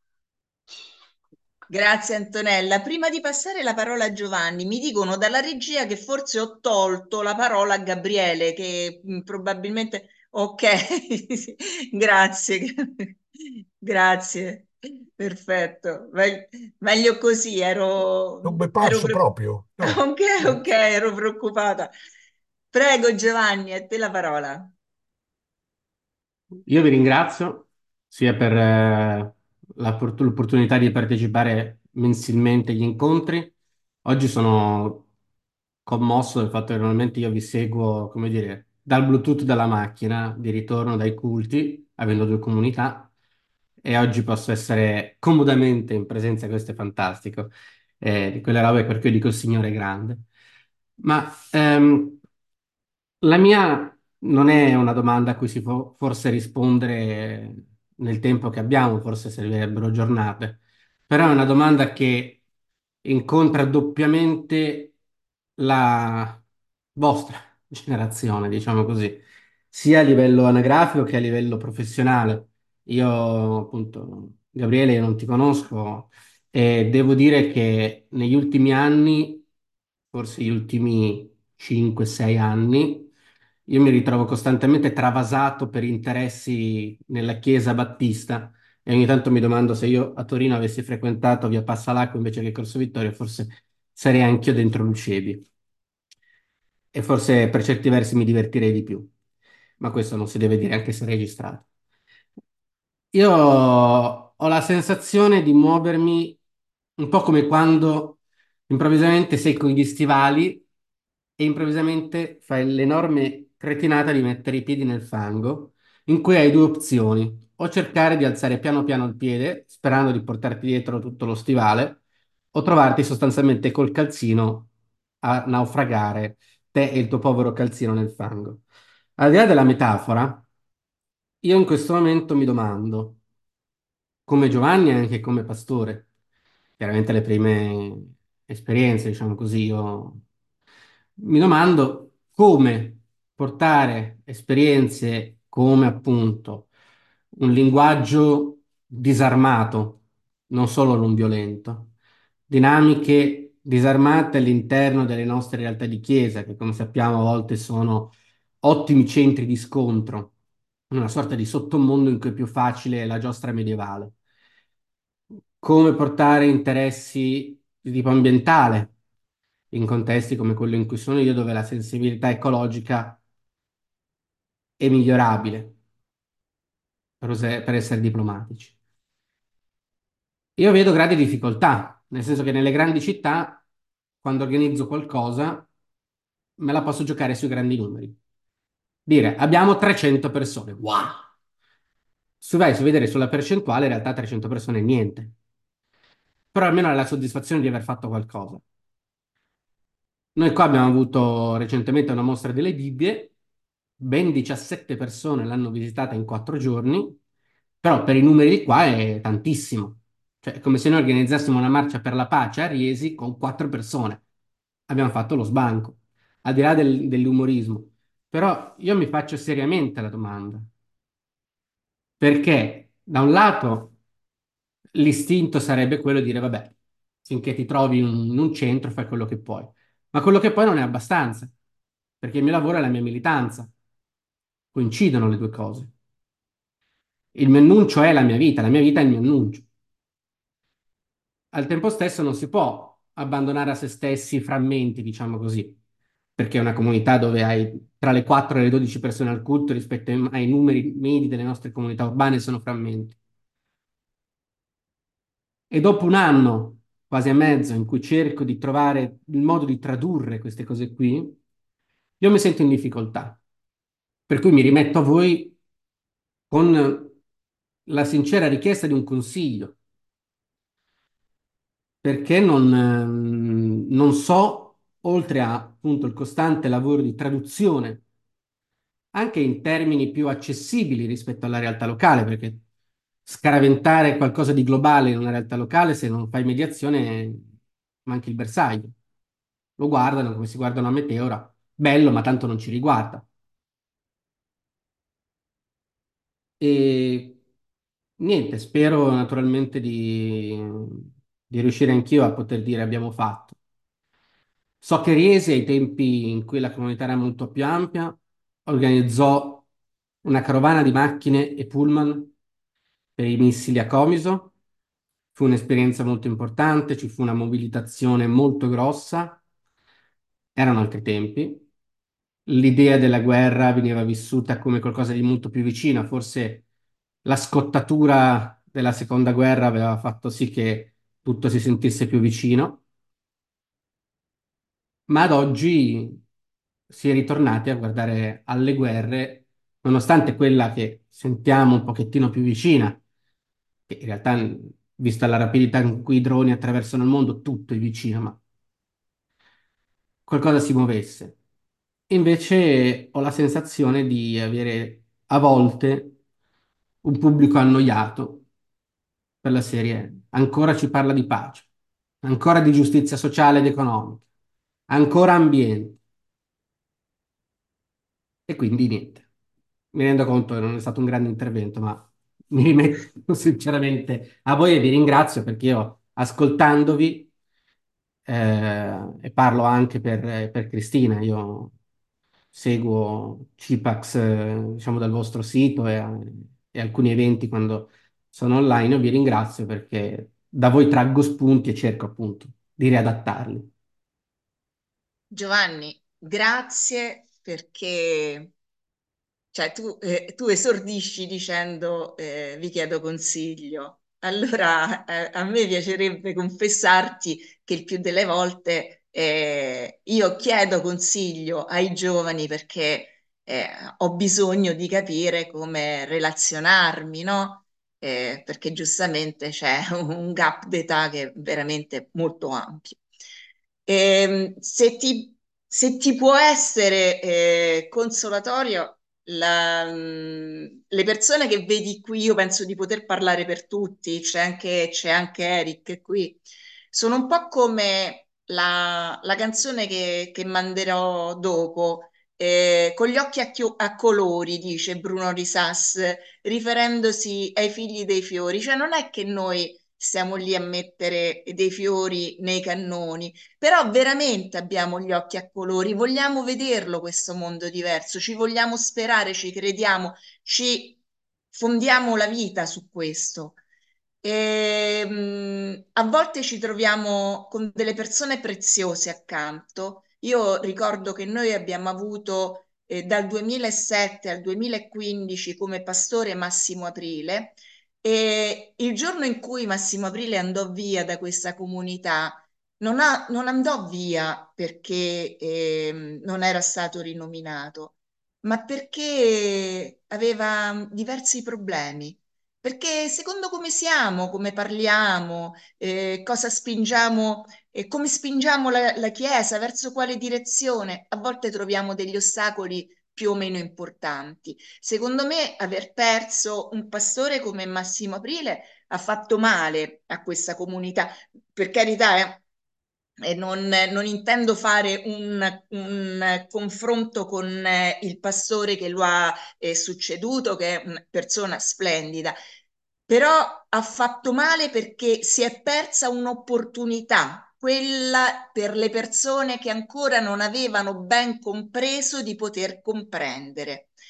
Grazie Antonella. Prima di passare la parola a Giovanni, mi dicono dalla regia che forse ho tolto la parola a Gabriele, che probabilmente... Ok, grazie, grazie, perfetto. Meglio così, Non mi è ero parso proprio, no. Ok, ok, ero preoccupata. Prego Giovanni, a te la parola. Io vi ringrazio sia per l'opportunità di partecipare mensilmente agli incontri. Oggi sono commosso del fatto che normalmente io vi seguo, come dire, dal Bluetooth della macchina, di ritorno dai culti, avendo due comunità, e oggi posso essere comodamente in presenza, questo è fantastico, di quelle robe per cui io dico il Signore è grande. Ma la mia non è una domanda a cui si può forse rispondere nel tempo che abbiamo, forse servirebbero giornate, però è una domanda che incontra doppiamente la vostra generazione, diciamo così, sia a livello anagrafico che a livello professionale. Io, appunto, Gabriele, io non ti conosco e devo dire che negli ultimi anni, forse gli ultimi 5-6 anni, io mi ritrovo costantemente travasato per interessi nella Chiesa Battista e ogni tanto mi domando se io a Torino avessi frequentato via Passalacqua invece che Corso Vittorio, forse sarei anch'io dentro l'Ucebi e forse per certi versi mi divertirei di più, ma questo non si deve dire anche se è registrato. Io ho la sensazione di muovermi un po' come quando improvvisamente sei con gli stivali e improvvisamente fai l'enorme cretinata di mettere i piedi nel fango, in cui hai due opzioni: o cercare di alzare piano piano il piede, sperando di portarti dietro tutto lo stivale, o trovarti sostanzialmente col calzino a naufragare, te e il tuo povero calzino nel fango. Al di là della metafora, io in questo momento mi domando, come Giovanni e anche come pastore, chiaramente le prime esperienze, diciamo così, io mi domando come portare esperienze come appunto un linguaggio disarmato, non solo non violento, dinamiche disarmate all'interno delle nostre realtà di chiesa, che come sappiamo a volte sono ottimi centri di scontro, una sorta di sottomondo in cui è più facile la giostra medievale. Come portare interessi di tipo ambientale in contesti come quello in cui sono io, dove la sensibilità ecologica è migliorabile, per essere diplomatici. Io vedo grandi difficoltà, nel senso che nelle grandi città, quando organizzo qualcosa, me la posso giocare sui grandi numeri. Dire, abbiamo 300 persone, wow! Se vai a vedere sulla percentuale, in realtà 300 persone è niente. Però almeno hai la soddisfazione di aver fatto qualcosa. Noi qua abbiamo avuto recentemente una mostra delle Bibbie, ben 17 persone l'hanno visitata in 4 giorni, però per i numeri di qua è tantissimo. Cioè, è come se noi organizzassimo una marcia per la pace a Riesi con 4 persone. Abbiamo fatto lo sbanco, al di là dell'umorismo. Però io mi faccio seriamente la domanda, perché da un lato l'istinto sarebbe quello di dire, vabbè, finché ti trovi in un centro fai quello che puoi, ma quello che puoi non è abbastanza, perché il mio lavoro è la mia militanza. coincidono le due cose. Il mio annuncio è la mia vita è il mio annuncio. Al tempo stesso non si può abbandonare a se stessi i frammenti, diciamo così, perché è una comunità dove hai tra le 4 e le 12 persone al culto rispetto ai numeri medi delle nostre comunità urbane sono frammenti. E dopo un anno, quasi e mezzo, in cui cerco di trovare il modo di tradurre queste cose qui, io mi sento in difficoltà. Per cui mi rimetto a voi con la sincera richiesta di un consiglio, perché non so, oltre a appunto il costante lavoro di traduzione, anche in termini più accessibili rispetto alla realtà locale, perché scaraventare qualcosa di globale in una realtà locale, se non fai mediazione, manchi il bersaglio. Lo guardano come si guardano a Meteora, bello, ma tanto non ci riguarda. E niente, spero naturalmente di riuscire anch'io a poter dire abbiamo fatto. So che Riesi, ai tempi in cui la comunità era molto più ampia, organizzò una carovana di macchine e pullman per i missili a Comiso. Fu un'esperienza molto importante, ci fu una mobilitazione molto grossa, erano altri tempi. L'idea della guerra veniva vissuta come qualcosa di molto più vicino, forse la scottatura della seconda guerra aveva fatto sì che tutto si sentisse più vicino, ma ad oggi si è ritornati a guardare alle guerre, nonostante quella che sentiamo un pochettino più vicina, che in realtà, vista la rapidità con cui i droni attraversano il mondo, tutto è vicino, ma qualcosa si muovesse. Invece ho la sensazione di avere a volte un pubblico annoiato per la serie. Ancora ci parla di pace, ancora di giustizia sociale ed economica, ancora ambiente. E quindi niente. Mi rendo conto che non è stato un grande intervento, ma mi rimetto sinceramente a voi e vi ringrazio perché io ascoltandovi e parlo anche per Cristina, io seguo Cipax diciamo dal vostro sito e alcuni eventi quando sono online, io vi ringrazio perché da voi traggo spunti e cerco appunto di riadattarli. Giovanni, grazie perché cioè, tu esordisci dicendo vi chiedo consiglio. Allora, a me piacerebbe confessarti che il più delle volte io chiedo consiglio ai giovani perché ho bisogno di capire come relazionarmi, no? Perché giustamente c'è un gap d'età che è veramente molto ampio. Se ti può essere consolatorio, le persone che vedi qui, io penso di poter parlare per tutti, c'è anche Eric qui, sono un po' come la canzone che manderò dopo, con gli occhi a colori, dice Bruno Risas, riferendosi ai figli dei fiori, cioè non è che noi stiamo lì a mettere dei fiori nei cannoni, però veramente abbiamo gli occhi a colori, vogliamo vederlo questo mondo diverso, ci vogliamo sperare, ci crediamo, ci fondiamo la vita su questo. A volte ci troviamo con delle persone preziose accanto. Io ricordo che noi abbiamo avuto dal 2007 al 2015 come pastore Massimo Aprile e il giorno in cui Massimo Aprile andò via da questa comunità, non andò via perché non era stato rinominato, ma perché aveva diversi problemi. Perché secondo come siamo, come parliamo, cosa spingiamo, come spingiamo la Chiesa, verso quale direzione, a volte troviamo degli ostacoli più o meno importanti. Secondo me, aver perso un pastore come Massimo Aprile ha fatto male a questa comunità. Per carità, e non intendo fare un confronto con il pastore che lo ha succeduto, che è una persona splendida, però ha fatto male perché si è persa un'opportunità, quella per le persone che ancora non avevano ben compreso di poter comprendere.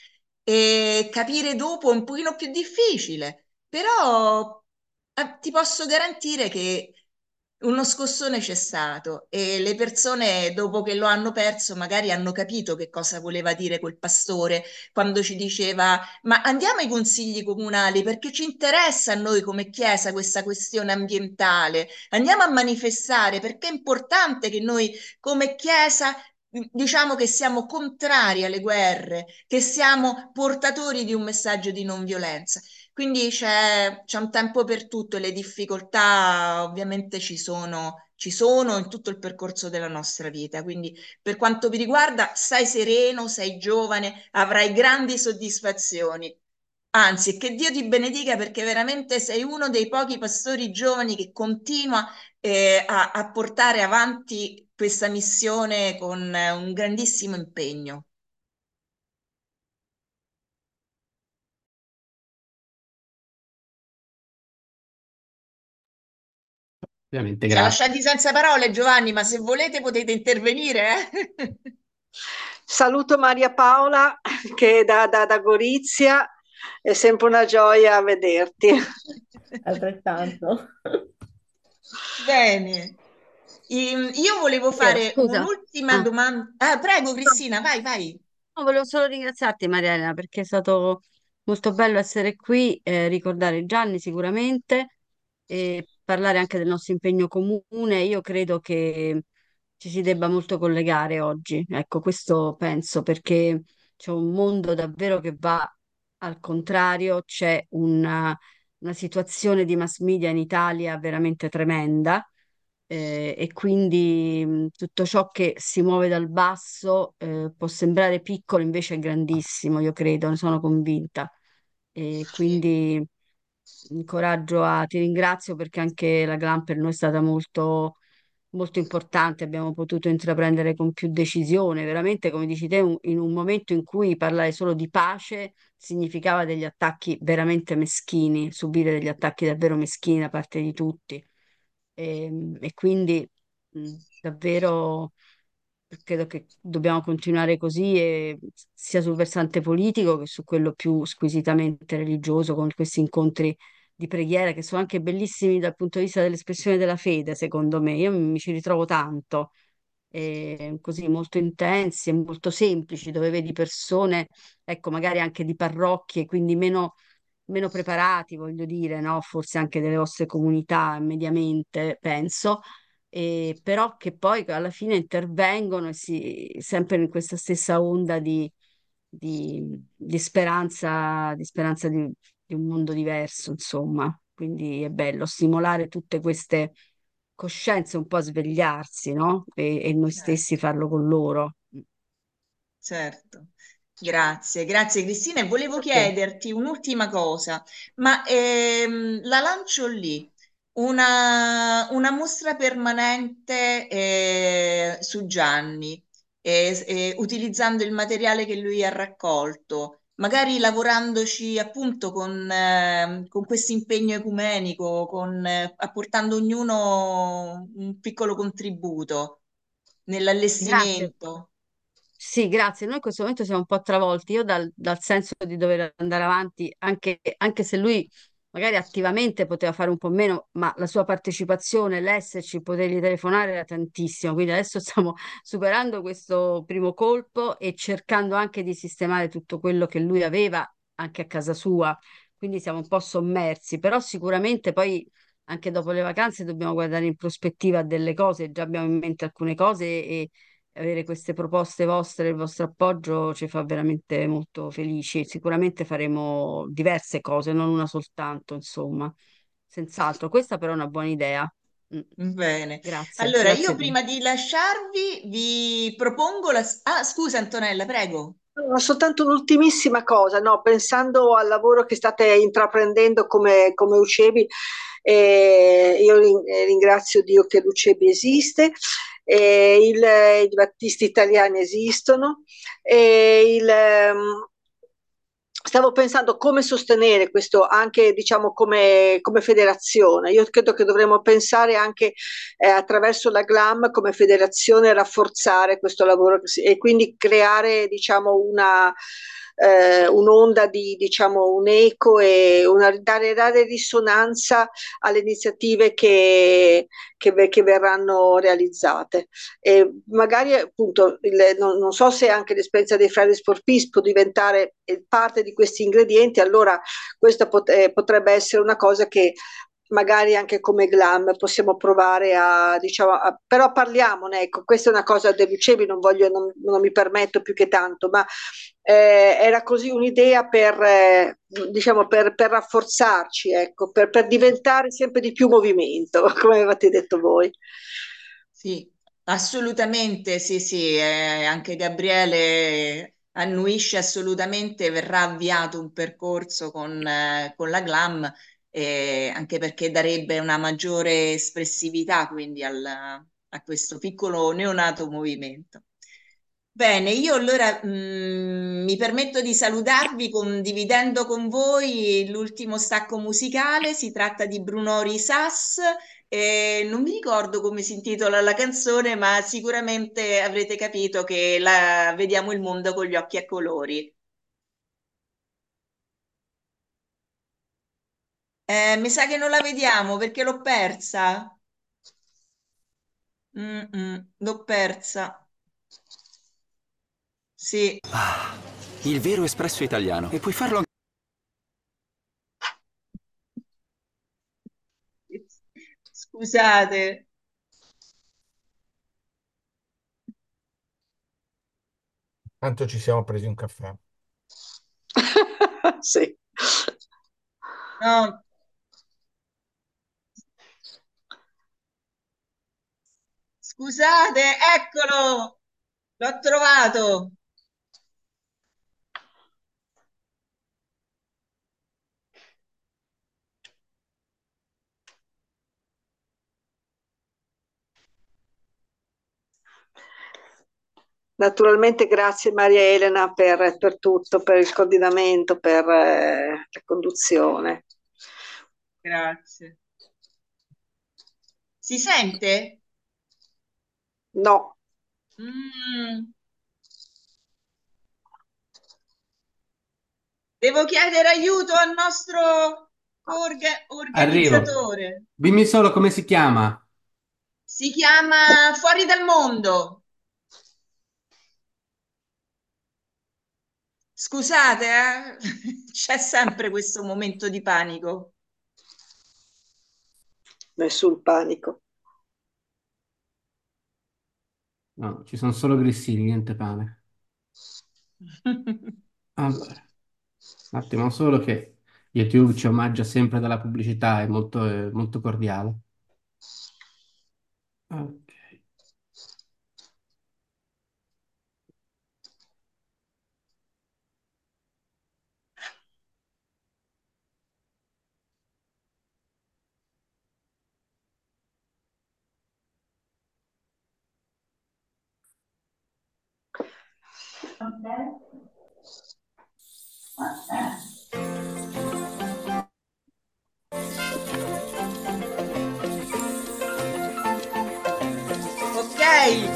e capire dopo è un pochino più difficile, però ti posso garantire che uno scossone c'è stato e le persone dopo che lo hanno perso magari hanno capito che cosa voleva dire quel pastore quando ci diceva ma andiamo ai consigli comunali perché ci interessa a noi come Chiesa questa questione ambientale, andiamo a manifestare perché è importante che noi come Chiesa diciamo che siamo contrari alle guerre, che siamo portatori di un messaggio di non violenza. Quindi c'è un tempo per tutto e le difficoltà ovviamente ci sono in tutto il percorso della nostra vita. Quindi per quanto mi riguarda, stai sereno, sei giovane, avrai grandi soddisfazioni. Anzi, che Dio ti benedica perché veramente sei uno dei pochi pastori giovani che continua a portare avanti questa missione con un grandissimo impegno. Ovviamente, Ci ha grazie. lasciati senza parole, Giovanni, ma se volete potete intervenire, eh? Saluto Maria Paola che è da Gorizia, è sempre una gioia vederti. Altrettanto. Bene. Io volevo fare Scusa. un'ultima Ah. domanda. Ah, prego, Cristina, vai, vai. No, volevo solo ringraziarti, Maria Elena, perché è stato molto bello essere qui, ricordare Gianni sicuramente e parlare anche del nostro impegno comune. Io credo che ci si debba molto collegare oggi. Ecco, questo penso perché c'è un mondo davvero che va al contrario, c'è una situazione di mass media in Italia veramente tremenda e quindi tutto ciò che si muove dal basso può sembrare piccolo, invece è grandissimo, io credo, ne sono convinta. E Sì, quindi ti ringrazio perché anche la GLAM per noi è stata molto, molto importante, abbiamo potuto intraprendere con più decisione, veramente come dici te, in un momento in cui parlare solo di pace significava degli attacchi veramente meschini, subire degli attacchi davvero meschini da parte di tutti. E quindi davvero credo che dobbiamo continuare così, sia sul versante politico che su quello più squisitamente religioso, con questi incontri di preghiera che sono anche bellissimi dal punto di vista dell'espressione della fede, secondo me. Io mi ci ritrovo tanto, così molto intensi e molto semplici, dove vedi persone, ecco, magari anche di parrocchie, quindi meno preparati, voglio dire, no? Forse anche delle vostre comunità, mediamente, penso, però che poi alla fine intervengono e sempre in questa stessa onda di speranza di un mondo diverso, insomma. Quindi è bello stimolare tutte queste coscienze, un po' a svegliarsi, no? E noi stessi certo. farlo con loro. Certo, grazie, grazie Cristina. E volevo A te. chiederti un'ultima cosa, ma la lancio lì, una mostra permanente su Gianni, utilizzando il materiale che lui ha raccolto, magari lavorandoci appunto con questo impegno ecumenico, apportando ognuno un piccolo contributo Grazie. nell'allestimento. Sì, grazie. Noi in questo momento siamo un po' travolti. Io dal senso di dover andare avanti, anche se lui magari attivamente poteva fare un po' meno, ma la sua partecipazione, l'esserci, potergli telefonare era tantissimo. Quindi adesso stiamo superando questo primo colpo e cercando anche di sistemare tutto quello che lui aveva anche a casa sua. Quindi siamo un po' sommersi, però sicuramente poi anche dopo le vacanze dobbiamo guardare in prospettiva delle cose. Già abbiamo in mente alcune cose e avere queste proposte vostre, il vostro appoggio ci fa veramente molto felici. Sicuramente faremo diverse cose, non una soltanto, insomma. Senz'altro, questa però è una buona idea. Mm. Bene, Grazie, allora grazie io a te. prima di lasciarvi vi propongo la... Ah, scusa Antonella, prego. No, soltanto un'ultimissima cosa, no, pensando al lavoro che state intraprendendo come Ucebi, io ringrazio Dio che l'Ucebi esiste, i Battisti italiani esistono, stavo pensando come sostenere questo anche diciamo come federazione. Io credo che dovremmo pensare anche attraverso la GLAM come federazione rafforzare questo lavoro e quindi creare diciamo un'onda di, diciamo, un eco e dare risonanza alle iniziative che verranno realizzate. E magari appunto non so se anche l'esperienza dei Fridays for Peace può diventare parte di questi ingredienti, allora questa potrebbe essere una cosa che magari anche come Glam possiamo provare a, diciamo, però parliamone, ecco, questa è una cosa deducevi, non mi permetto più che tanto, ma era così un'idea diciamo, per rafforzarci, ecco, per diventare sempre di più movimento, come avevate detto voi. Sì, assolutamente, sì, sì, anche Gabriele annuisce assolutamente, verrà avviato un percorso con la Glam, anche perché darebbe una maggiore espressività quindi a questo piccolo neonato movimento. Bene, io allora mi permetto di salutarvi condividendo con voi l'ultimo stacco musicale, si tratta di Bruno Risas. Non mi ricordo come si intitola la canzone, ma sicuramente avrete capito che vediamo il mondo con gli occhi a colori. Mi sa che non la vediamo perché l'ho persa. L'ho persa. Sì. Ah, il vero espresso italiano. E puoi farlo anche... Scusate. Tanto ci siamo presi un caffè. Sì. No. Scusate, eccolo! L'ho trovato! Naturalmente grazie Maria Elena per tutto, per il coordinamento, per la conduzione. Grazie. Si sente? No. Devo chiedere aiuto al nostro organizzatore. Arrivo. Dimmi solo come si chiama. Si chiama Fuori dal mondo. Scusate, c'è sempre questo momento di panico. Nessun panico. No, ci sono solo grissini, niente pane. Allora, un attimo solo che YouTube ci omaggia sempre dalla pubblicità, è molto cordiale. Ok. Ok.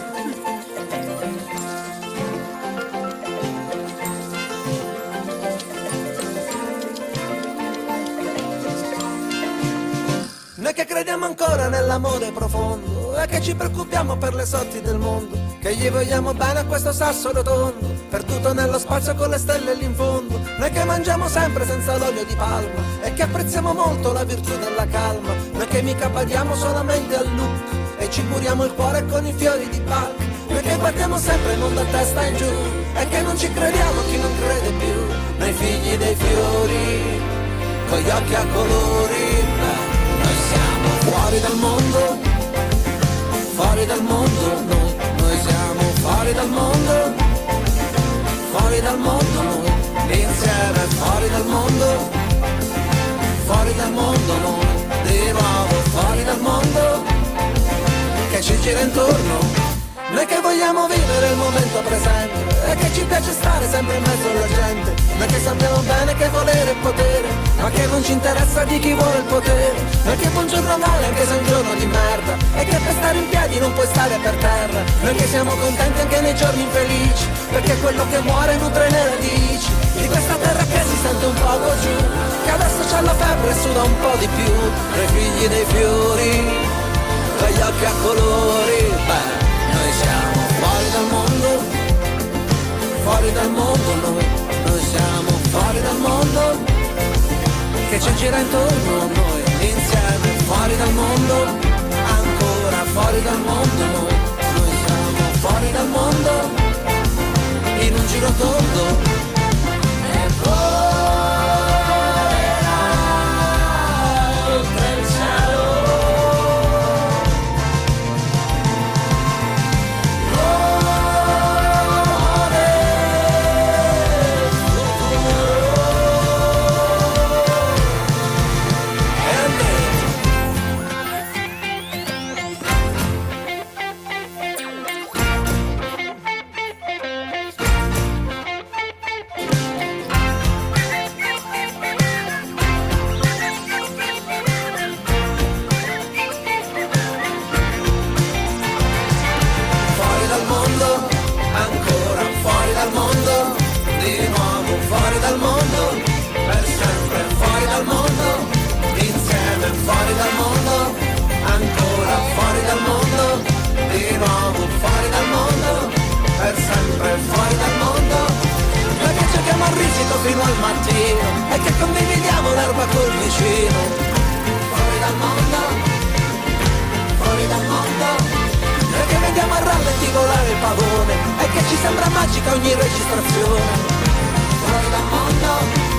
Noi che crediamo ancora nell'amore profondo e che ci preoccupiamo per le sorti del mondo, che gli vogliamo bene a questo sasso rotondo, perduto nello spazio con le stelle lì in fondo. Noi che mangiamo sempre senza l'olio di palma e che apprezziamo molto la virtù della calma. Noi che mica badiamo solamente al look e ci curiamo il cuore con i fiori di Bach. Noi che battiamo sempre il mondo a testa in giù e che non ci crediamo chi non crede più. Noi figli dei fiori con gli occhi a colori. Noi siamo fuori dal mondo, fuori dal mondo, noi siamo fuori dal mondo, fuori dal mondo, noi insieme fuori dal mondo, noi di nuovo fuori dal mondo, che ci gira intorno. Noi che vogliamo vivere il momento presente e che ci piace stare sempre in mezzo alla gente. Noi che sappiamo bene che volere è potere, ma che non ci interessa di chi vuole il potere. Noi che buongiorno vale anche se è un giorno di merda e che per stare in piedi non puoi stare per terra. Noi che siamo contenti anche nei giorni infelici, perché quello che muore nutre le radici. la febbre suda un po' di più, noi figli dei fiori, con gli occhi a colori. Beh, noi siamo fuori dal mondo noi siamo fuori dal mondo, che ci gira intorno a noi, insieme fuori dal mondo, ancora fuori dal mondo noi siamo fuori dal mondo, in un giro tondo. E volerà oltre il cielo, fino al mattino e che condividiamo l'erba col vicino. Fuori dal mondo, e che vediamo a rallenti volare il pavone e che ci sembra magica ogni registrazione. Fuori dal mondo,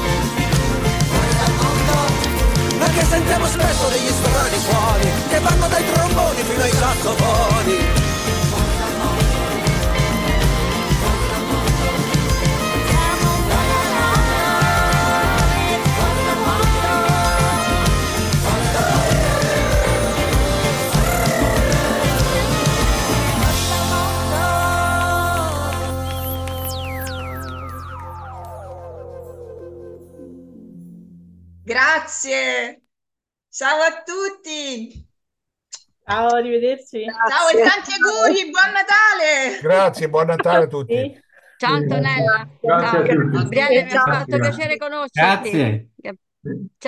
e che sentiamo spesso degli strani suoni che vanno dai tromboni fino ai sassofoni. Grazie, ciao a tutti. Ciao, arrivederci. Ciao e tanti auguri, buon Natale. Grazie, buon Natale a tutti. Sì. Ciao Antonella. Grazie a Ciao. tutti. Gabriele, mi ha Ciao. fatto piacere conoscerti. Grazie. Ciao.